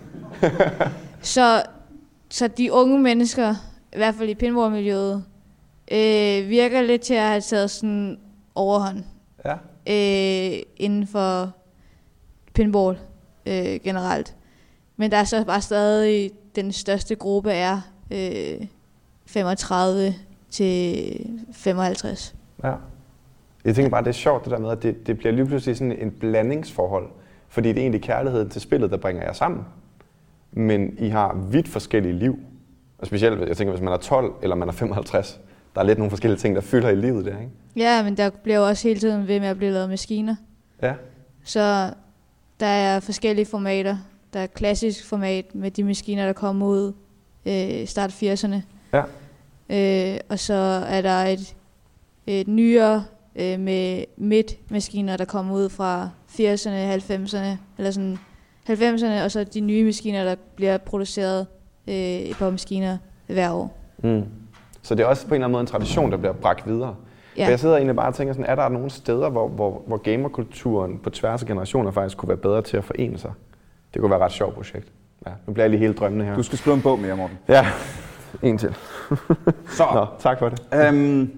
I: Så, så de unge mennesker, i hvert fald i pinballmiljøet, øh, virker lidt til at have taget sådan overhånd
E: Ja.
I: øh, inden for pinball øh, generelt. Men der er så bare stadig, den største gruppe er øh, femogtredive til femoghalvtreds.
E: Ja. Jeg tænker bare, det er sjovt det der med, at det, det bliver lige pludselig sådan en blandingsforhold. Fordi det er egentlig kærligheden til spillet, der bringer jer sammen. Men I har vidt forskellige liv. Og specielt, jeg tænker, hvis man er tolv eller man er femoghalvtreds, der er lidt nogle forskellige ting, der fylder i livet der, ikke?
I: Ja, men der bliver jo også hele tiden ved med at blive lavet maskiner.
E: Ja.
I: Så der er forskellige formater. Der er et klassisk format med de maskiner, der kom ud øh, start firserne.
E: Ja.
I: Øh, og så er der et, et nyere øh, med midt-maskiner, der kommer ud fra firserne, halvfemserne, eller sådan halvfemserne, og så de nye maskiner, der bliver produceret øh, et par maskiner hver år.
E: Mm. Så det er også på en eller anden måde en tradition, der bliver bragt videre.
I: Ja.
E: For jeg sidder egentlig bare og tænker sådan, er der nogle steder, hvor, hvor, hvor gamerkulturen på tværs af generationer faktisk kunne være bedre til at forene sig? Det kunne være et ret sjovt projekt. Ja, nu bliver jeg lige helt drømmende her.
C: Du skal skrive en bog mere, Morten.
E: Ja, en til.
C: Så.
E: Nå, tak for det.
C: Øhm,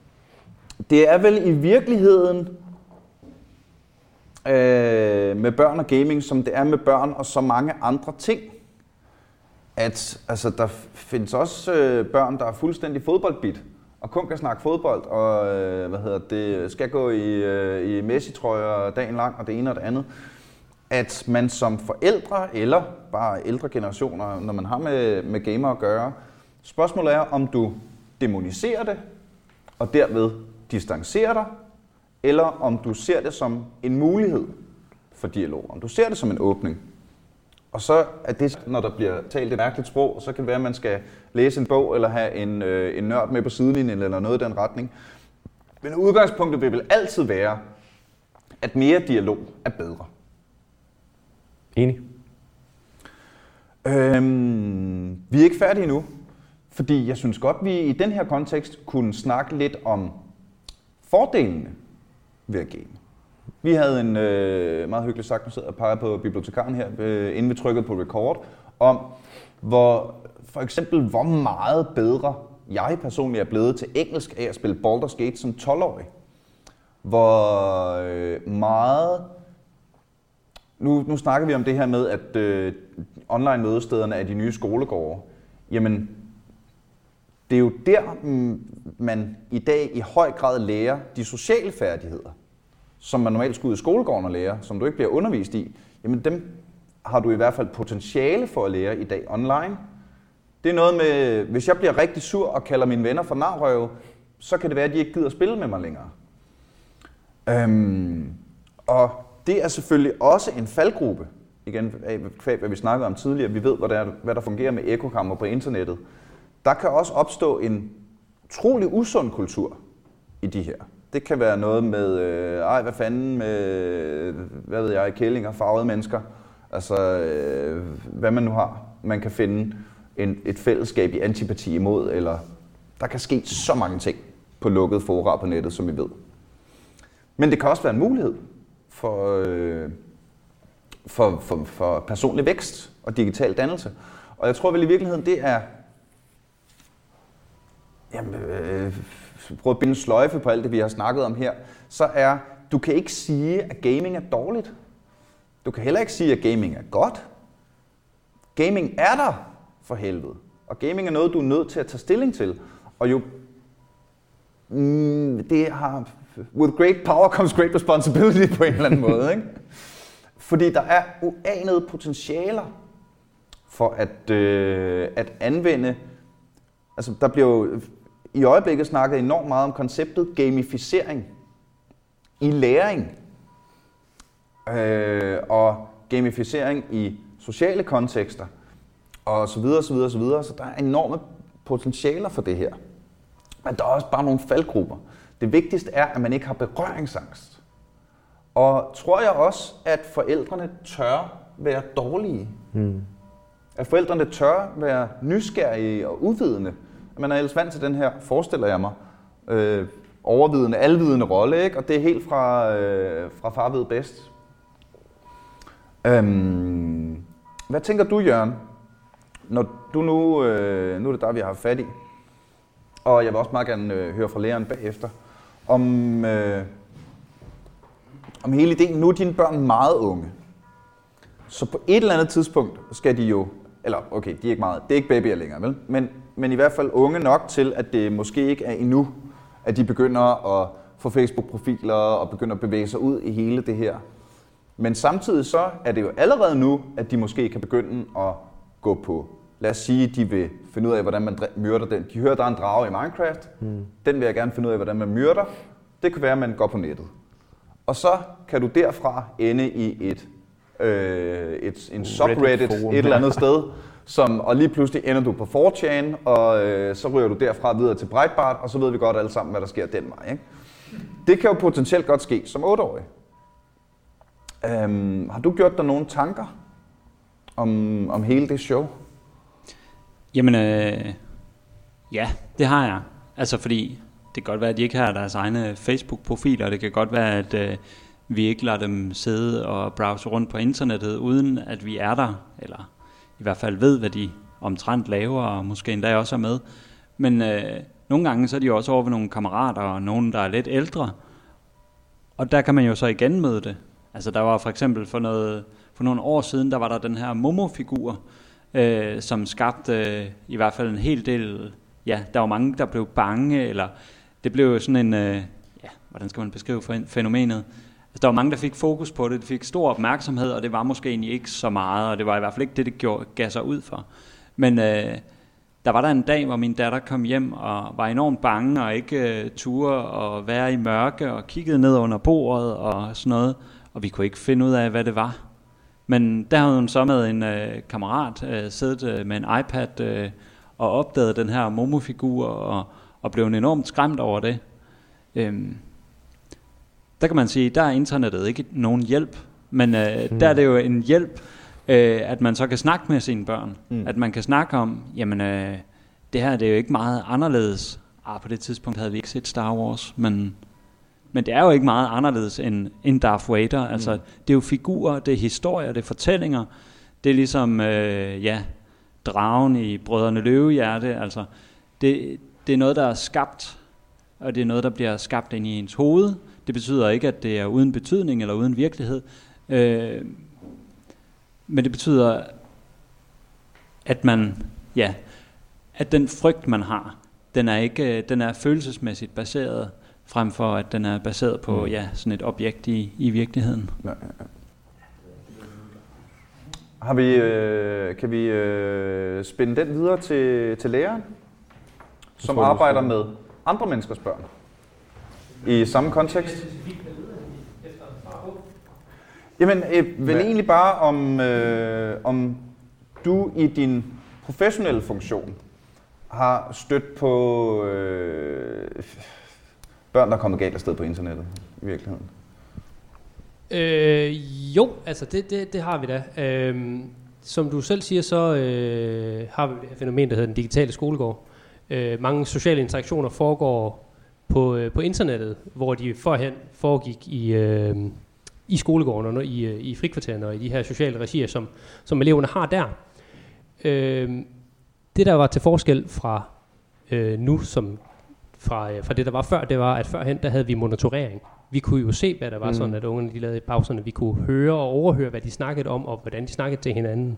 C: det er vel i virkeligheden øh, med børn og gaming, som det er med børn og så mange andre ting. At altså, der findes også øh, børn, der er fuldstændig fodboldbit, og kun kan snakke fodbold, og øh, hvad hedder det, skal gå i, øh, i Messi-trøjer dagen lang, og det ene og det andet. At man som forældre, eller bare ældre generationer, når man har med, med gamer at gøre, spørgsmålet er, om du demoniserer det, og derved distancerer dig, eller om du ser det som en mulighed for dialog, om du ser det som en åbning. Og så er det, når der bliver talt et mærkeligt sprog, så kan det være, at man skal læse en bog, eller have en, øh, en nørd med på sidelinjen, eller noget i den retning. Men udgangspunktet vil vel altid være, at mere dialog er bedre.
E: Enig.
C: Øhm, vi er ikke færdige endnu, fordi jeg synes godt, vi i den her kontekst kunne snakke lidt om fordelene ved at game. Vi havde en øh, meget hyggelig sagt, nu sidder jeg og peger på bibliotekaren her, øh, inden vi trykkede på record, om hvor, for eksempel, hvor meget bedre jeg personligt er blevet til engelsk af at spille Baldur's Gate som tolv-årig. Hvor øh, meget... Nu, nu snakker vi om det her med, at øh, online mødestederne er de nye skolegårde. Jamen, det er jo der, man i dag i høj grad lærer de sociale færdigheder, som man normalt skal ud i skolegården og lære, som du ikke bliver undervist i. Jamen, dem har du i hvert fald potentiale for at lære i dag online. Det er noget med, hvis jeg bliver rigtig sur og kalder mine venner for narrøve, så kan det være, at de ikke gider spille med mig længere. Øhm, og det er selvfølgelig også en faldgruppe, igen, hvad vi snakkede om tidligere. Vi ved, hvad der, hvad der fungerer med ekokammer på internettet. Der kan også opstå en utrolig usund kultur i de her. Det kan være noget med, øh, ej, hvad fanden med, hvad ved jeg, kællinger, farvede mennesker. Altså, øh, hvad man nu har. Man kan finde en, et fællesskab i antipati imod, eller der kan ske så mange ting på lukkede fora på nettet, som vi ved. Men det kan også være en mulighed for, øh, for, for, for personlig vækst og digital dannelse. Og jeg tror vel i virkeligheden, det er... Jamen, øh, prøv at binde sløjfe på alt det, vi har snakket om her. Så er, du kan ikke sige, at gaming er dårligt. Du kan heller ikke sige, at gaming er godt. Gaming er der, for helvede. Og gaming er noget, du er nødt til at tage stilling til. Og jo... Mm, det har... With great power comes great responsibility på en eller anden måde, ikke? Fordi der er uanede potentialer for at, øh, at anvende... Altså, der bliver jo i øjeblikket snakket enormt meget om konceptet gamificering i læring. Øh, og gamificering i sociale kontekster, og så videre, så videre, så videre. Så der er enorme potentialer for det her. Men der er også bare nogle faldgrupper. Det vigtigste er, at man ikke har berøringsangst. Og tror jeg også, at forældrene tør være dårlige. Hmm. At forældrene tør være nysgerrige og uvidende. Man er ellers vant til den her, forestiller jeg mig, øh, overvidende, alvidende rolle, ikke? Og det er helt fra, øh, fra far ved bedst. Øhm, hvad tænker du, Jørgen, når du nu, øh, nu er det der, vi har haft fat i, og jeg vil også meget gerne øh, høre fra læreren bagefter, om, øh, om hele ideen. Nu er dine børn meget unge, så på et eller andet tidspunkt skal de jo, eller okay, de er ikke meget, det er ikke babyer længere, vel? Men, men i hvert fald unge nok til, at det måske ikke er endnu, at de begynder at få Facebook-profiler og begynder at bevæge sig ud i hele det her. Men samtidig så er det jo allerede nu, at de måske kan begynde at gå på, lad os sige, de vil finde ud af, hvordan man myrder den. De hører, der er en drage i Minecraft. Hmm. Den vil jeg gerne finde ud af, hvordan man myrder. Det kan være, at man går på nettet. Og så kan du derfra ende i et, øh, et en subreddit et eller andet sted, som, og lige pludselig ender du på four chan, og øh, så ryger du derfra videre til Breitbart, og så ved vi godt alle sammen, hvad der sker den vej. Ikke? Det kan jo potentielt godt ske som otteårig. Øhm, har du gjort dig nogle tanker om, om hele det show?
D: Jamen, øh, ja, det har jeg. Altså fordi, det kan godt være, at de ikke har deres egne Facebook-profiler, det kan godt være, at øh, vi ikke lader dem sidde og browse rundt på internettet, uden at vi er der, eller i hvert fald ved, hvad de omtrent laver, og måske endda også er med. Men øh, nogle gange så er de også over ved nogle kammerater, og nogen, der er lidt ældre, og der kan man jo så igen møde det. Altså der var for eksempel for, noget, for nogle år siden, der var der den her Momo-figur, øh, som skabte øh, i hvert fald en hel del, ja, der var mange, der blev bange, eller det blev jo sådan en, øh, ja, hvordan skal man beskrive fænomenet? Altså der var mange, der fik fokus på det, det fik stor opmærksomhed, og det var måske egentlig ikke så meget, og det var i hvert fald ikke det, det gjorde, gav sig ud for. Men øh, der var der en dag, hvor min datter kom hjem og var enormt bange, og ikke øh, turde og være i mørke, og kiggede ned under bordet og sådan noget, og vi kunne ikke finde ud af, hvad det var. Men der havde hun så med en øh, kammerat øh, siddet øh, med en iPad øh, og opdaget den her Momo-figur og, og blev enormt skræmt over det. Øhm, der kan man sige, der er internettet ikke nogen hjælp, men øh, mm. der er det jo en hjælp, øh, at man så kan snakke med sine børn. Mm. At man kan snakke om, jamen øh, det her det er jo ikke meget anderledes. Ah, på det tidspunkt havde vi ikke set Star Wars, men... Men det er jo ikke meget anderledes end, end Darth Vader. Altså, mm. det er jo figurer, det er historier, det er fortællinger. Det er ligesom, øh, ja, dragen i Brødrene Løvehjerte. Altså, det, det er noget, der er skabt, og det er noget, der bliver skabt ind i ens hoved. Det betyder ikke, at det er uden betydning eller uden virkelighed. Øh, men det betyder, at man, ja, at den frygt, man har, den er ikke, den er følelsesmæssigt baseret, frem for at den er baseret på mm. ja, sådan et objekt i, i virkeligheden. Ja, ja, ja.
C: Har vi, øh, kan vi øh, spænde den videre til, til læreren, som arbejder med andre menneskers børn i samme kontekst? Jamen, øh, vel egentlig bare om, øh, om du i din professionelle funktion har stødt på... Øh, Børn, der er kommet galt afsted på internettet i virkeligheden.
G: Øh, jo, altså det, det, det har vi da. Øh, som du selv siger, så øh, har vi et fænomen, der hedder den digitale skolegård. Øh, mange sociale interaktioner foregår på, øh, på internettet, hvor de førhen foregik i, øh, i skolegården og i, i frikvartererne og i de her sociale regier, som, som eleverne har der. Øh, det, der var til forskel fra øh, nu, som fra, øh, fra det, der var før, det var, at førhen, der havde vi monitorering. Vi kunne jo se, hvad der var, mm. sådan, at ungerne de lavede i pauserne. Vi kunne høre og overhøre, hvad de snakkede om, og hvordan de snakkede til hinanden.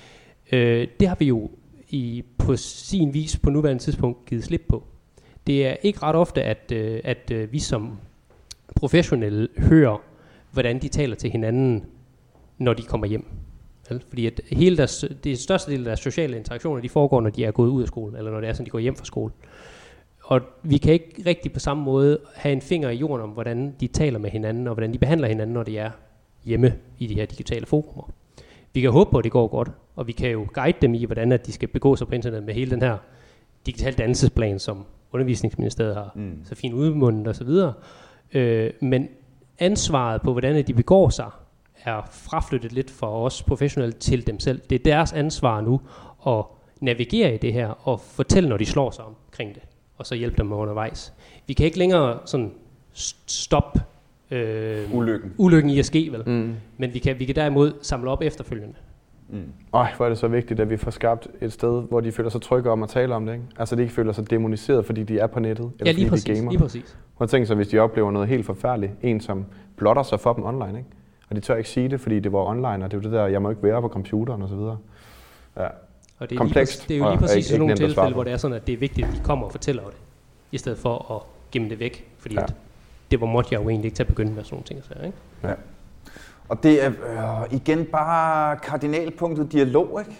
G: Øh, det har vi jo i, på sin vis på nuværende tidspunkt givet slip på. Det er ikke ret ofte, at, øh, at øh, vi som professionelle hører, hvordan de taler til hinanden, når de kommer hjem. Vel? Fordi at hele deres, det største del af deres sociale interaktioner, de foregår, når de er gået ud af skole, eller når det er sådan, de går hjem fra skole. Og vi kan ikke rigtig på samme måde have en finger i jorden om, hvordan de taler med hinanden, og hvordan de behandler hinanden, når de er hjemme i de her digitale forumer. Vi kan håbe på, at det går godt, og vi kan jo guide dem i, hvordan at de skal begå sig på internet med hele den her digital dannelsesplan, som Undervisningsministeriet har mm. så fint udmundet osv. Øh, men ansvaret på, hvordan de begår sig, er fraflyttet lidt fra os professionelle til dem selv. Det er deres ansvar nu at navigere i det her, og fortælle, når de slår sig omkring det, og så hjælpe dem undervejs. Vi kan ikke længere sådan stoppe øh,
C: ulykken.
G: ulykken i at ske, vel?
E: Mm.
G: Men vi kan, vi kan derimod samle op efterfølgende.
E: Mm. Ej, hvor er det så vigtigt, at vi får skabt et sted, hvor de føler sig trygge om at tale om det, ikke? Altså, de ikke føler sig dæmoniseret, fordi de er på nettet, eller
G: ja, lige
E: fordi
G: præcis,
E: de gamer.
G: lige præcis.
E: Prøv at tænke sig, hvis de oplever noget helt forfærdeligt, en som blotter sig for dem online, ikke? Og de tør ikke sige det, fordi det var online, og det er jo det der, jeg må ikke være på computeren og så videre. Ja.
G: Og det er,
E: komplekst,
G: lige, det er jo lige præcis sådan nogle tilfælde, hvor
E: det
G: det er sådan, at det er vigtigt, at de kommer og fortæller det, i stedet for at gemme det væk, fordi
E: ja.
G: at det var måtte jeg jo egentlig ikke til at begynde med sådan nogle ting. Så, ikke?
C: Ja. Og det er øh, igen bare kardinalpunktet dialog, ikke?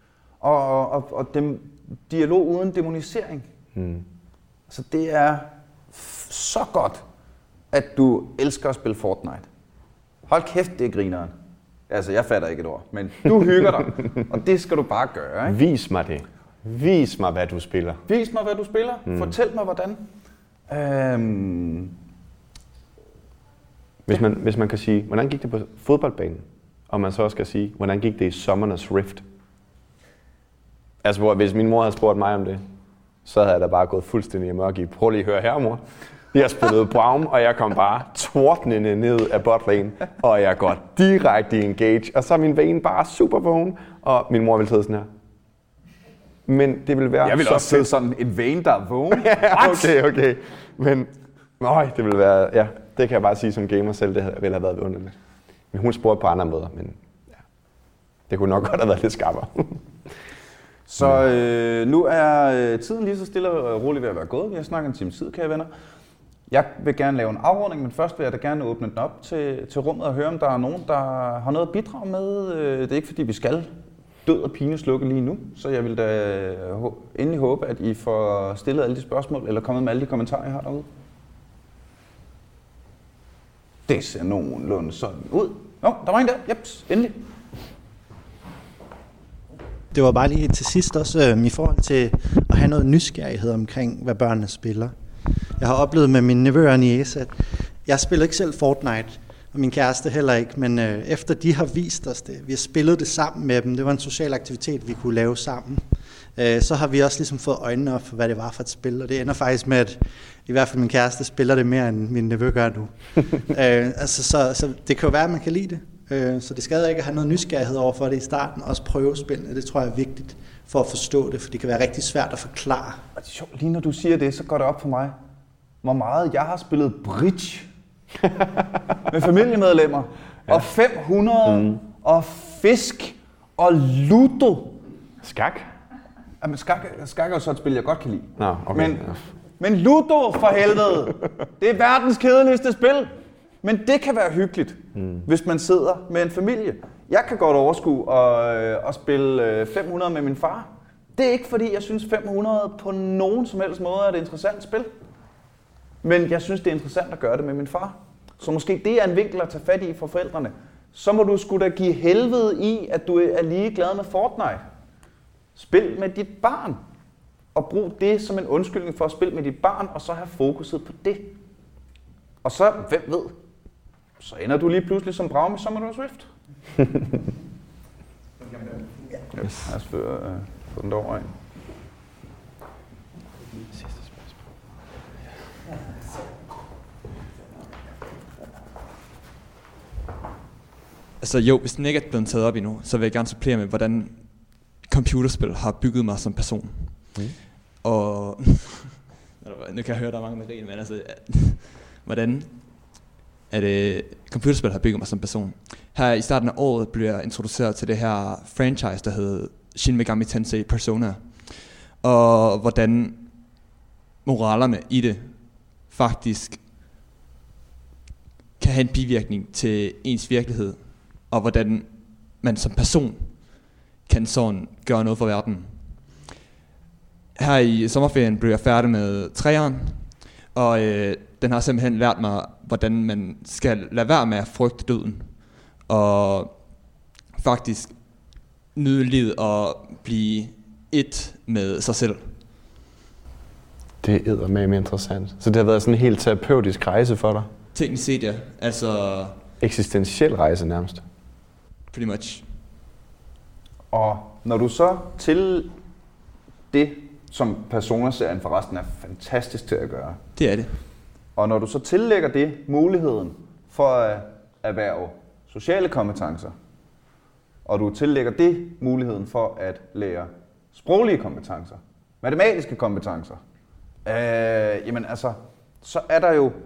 C: Og, og, og dem, dialog uden dæmonisering. Hmm. Så det er f- så godt, at du elsker at spille Fortnite. Hold kæft, det er grineren. Altså, jeg fatter ikke et ord, men du hygger dig, og det skal du bare gøre, ikke?
E: Vis mig det. Vis mig, hvad du spiller.
C: Vis mig, hvad du spiller. Hmm. Fortæl mig, hvordan. Øhm...
E: Hvis man, hvis man kan sige, hvordan gik det på fodboldbanen, og man så også skal sige, hvordan gik det i Summoners Rift? Altså, hvor, hvis min mor havde spurgt mig om det, så havde jeg da bare gået fuldstændig mørk i. Prøv lige at høre her, mor. Jeg har spillet Braum, og jeg kom bare tordnende ned af botlane, og jeg går direkte i engage, og så er min vane bare super vågen, og min mor vil sidde sådan her. Men det vil være
C: jeg vil
E: så
C: også sidde sådan en vane, der er vågen.
E: Ja, okay, okay. Men nøj, det vil være, ja, det kan jeg bare sige som gamer selv, det ville have været vidunderligt. Men hun spurgte på andre måder, men ja, det kunne nok godt have været lidt skarpere.
C: Så øh, nu er øh, tiden lige så stille og roligt ved at være gået. Vi har snakket en time tid, kære venner. Jeg vil gerne lave en afrunding, men først vil jeg da gerne åbne den op til, til rummet og høre, om der er nogen, der har noget at bidrage med. Det er ikke fordi, vi skal død og pine slukke lige nu, så jeg vil da endelig håbe, at I får stillet alle de spørgsmål, eller kommet med alle de kommentarer, I har derude. Det ser nogenlunde sådan ud. Nå, der var en der. Jeps, endelig.
J: Det var bare lige til sidst også øh, i forhold til at have noget nysgerrighed omkring, hvad børnene spiller. Jeg har oplevet med mine nevøer og niece, at jeg spiller ikke selv Fortnite, og min kæreste heller ikke, men øh, efter de har vist os det, vi har spillet det sammen med dem, det var en social aktivitet, vi kunne lave sammen, øh, så har vi også ligesom fået øjnene op for, hvad det var for et spil, og det ender faktisk med, at i hvert fald min kæreste spiller det mere, end min nevø gør nu. øh, altså, så, så det kan jo være, at man kan lide det. Så det skader ikke at have noget nysgerrighed over for det i starten, også prøve spillene. Det tror jeg er vigtigt for at forstå det, for det kan være rigtig svært at forklare.
C: Og det er sjovt, lige når du siger det, så går det op for mig, hvor meget jeg har spillet bridge med familiemedlemmer, ja. Og fem hundrede, mm. og fisk, og ludo.
E: Skak?
C: Jamen skak, skak er jo så et spil, jeg godt kan lide.
E: Nå, okay.
C: Men, men ludo, for helvede, det er verdens kedeligste spil. Men det kan være hyggeligt, mm. hvis man sidder med en familie. Jeg kan godt overskue at, at spille fem hundrede med min far. Det er ikke fordi, jeg synes fem hundrede på nogen som helst måde er et interessant spil. Men jeg synes, det er interessant at gøre det med min far. Så måske det er en vinkel at tage fat i for forældrene. Så må du sgu da give helvede i, at du er lige glad med Fortnite. Spil med dit barn. Og brug det som en undskyldning for at spille med dit barn, og så have fokuset på det. Og så, hvem ved, så ender du lige pludselig som Braum i Summer Swift. Ja, lad os få, øh, få den derovre ind.
K: Altså jo, hvis den ikke er blevet taget op endnu, så vil jeg gerne supplere med, hvordan computerspil har bygget mig som person. Mm. Og nu kan jeg høre, der er mange med grin, men altså, hvordan at øh, computerspil har bygget mig som person. Her i starten af året blev jeg introduceret til det her franchise, der hedder Shin Megami Tensei Persona. Og hvordan moralerne i det faktisk kan have en bivirkning til ens virkelighed. Og hvordan man som person kan sådan gøre noget for verden. Her i sommerferien blev jeg færdig med træeren, og øh, den har simpelthen lært mig, hvordan man skal lade være med at frygte døden, og faktisk nyde livet og blive et med sig selv.
E: Det er eddermame interessant. Så det har været sådan en helt terapeutisk rejse for dig?
K: Teknisk set, ja. Altså...
E: Eksistentiel rejse nærmest?
K: Pretty much.
C: Og når du så til det, som Persona-serien forresten er fantastisk til at gøre.
K: Det er det.
C: Og når du så tillægger det muligheden for at erhverve sociale kompetencer, og du tillægger det muligheden for at lære sproglige kompetencer, matematiske kompetencer, øh, jamen altså, så er der jo...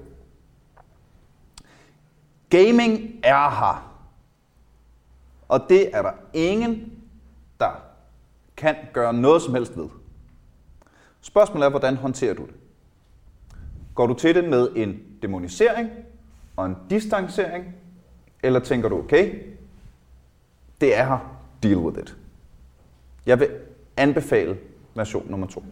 C: Gaming er her. Og det er der ingen, der kan gøre noget som helst ved. Spørgsmålet er, hvordan håndterer du det? Går du til det med en dæmonisering og en distancering? Eller tænker du, okay, det er her, deal with it. Jeg vil anbefale version nummer to.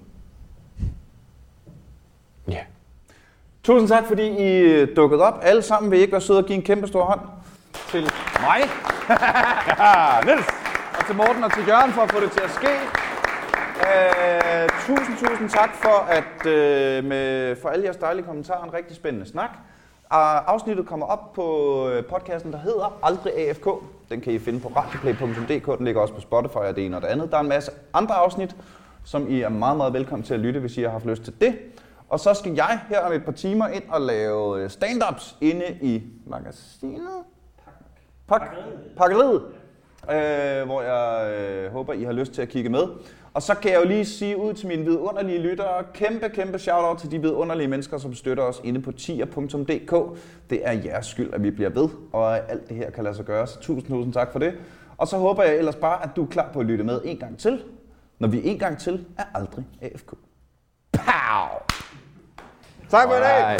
E: Ja. Yeah.
C: Tusind tak, fordi I dukkede op. Alle sammen vil ikke være søde og give en kæmpe stor hånd til mig, Niels, og til Morten og til Jørgen for at få det til at ske. Uh, tusind, tusind tak for, at, uh, med, for alle jeres dejlige kommentarer. En rigtig spændende snak. Uh, afsnittet kommer op på podcasten, der hedder Aldrig A F K. Den kan I finde på radioplay punktum d k. Den ligger også på Spotify og det ene og det andet. Der er en masse andre afsnit, som I er meget, meget velkommen til at lytte, hvis I har haft lyst til det. Og så skal jeg her om et par timer ind og lave stand-ups inde i magasinet. Pak- Pakkeriet. Øh, hvor jeg øh, håber, I har lyst til at kigge med. Og så kan jeg jo lige sige ud til mine vidunderlige lyttere, kæmpe, kæmpe shout-out til de vidunderlige mennesker, som støtter os inde på tier punktum d k. Det er jeres skyld, at vi bliver ved, og at alt det her kan lade sig gøre. Så tusind, tusind tak for det. Og så håber jeg ellers bare, at du er klar på at lytte med en gang til, når vi en gang til er Aldrig A F K. Pow! Tak for i dag!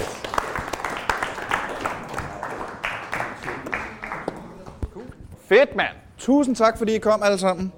C: Fedt, mand! Tusind tak, fordi I kom alle sammen.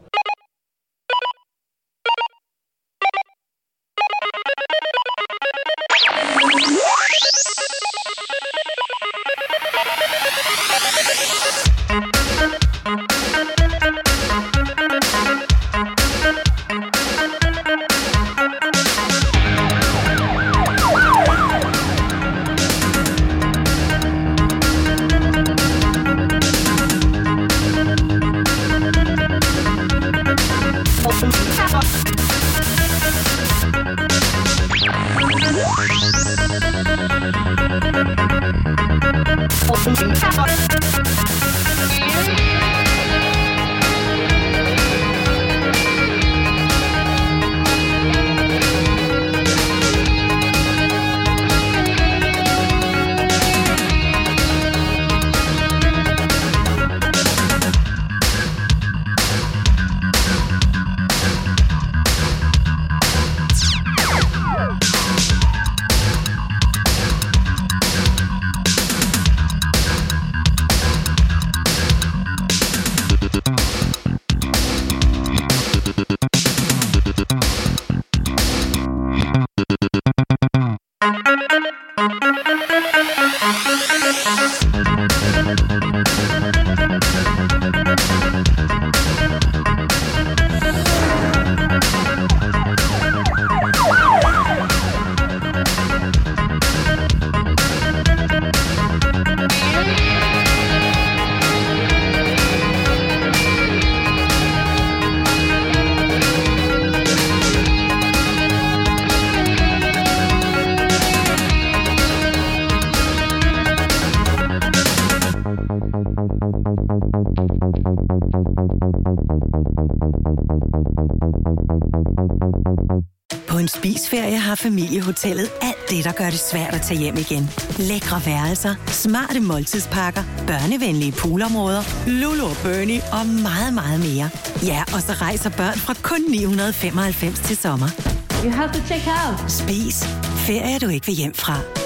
L: en spisferie har Familiehotellet alt det, der gør det svært at tage hjem igen. Lækre værelser, smarte måltidspakker, børnevenlige poolområder, Lulu og Bernie og meget, meget mere. Ja, og så rejser børn fra kun ni hundrede femoghalvfems til sommer.
M: You have to check out.
L: Spis. Ferie, du ikke vil hjem fra.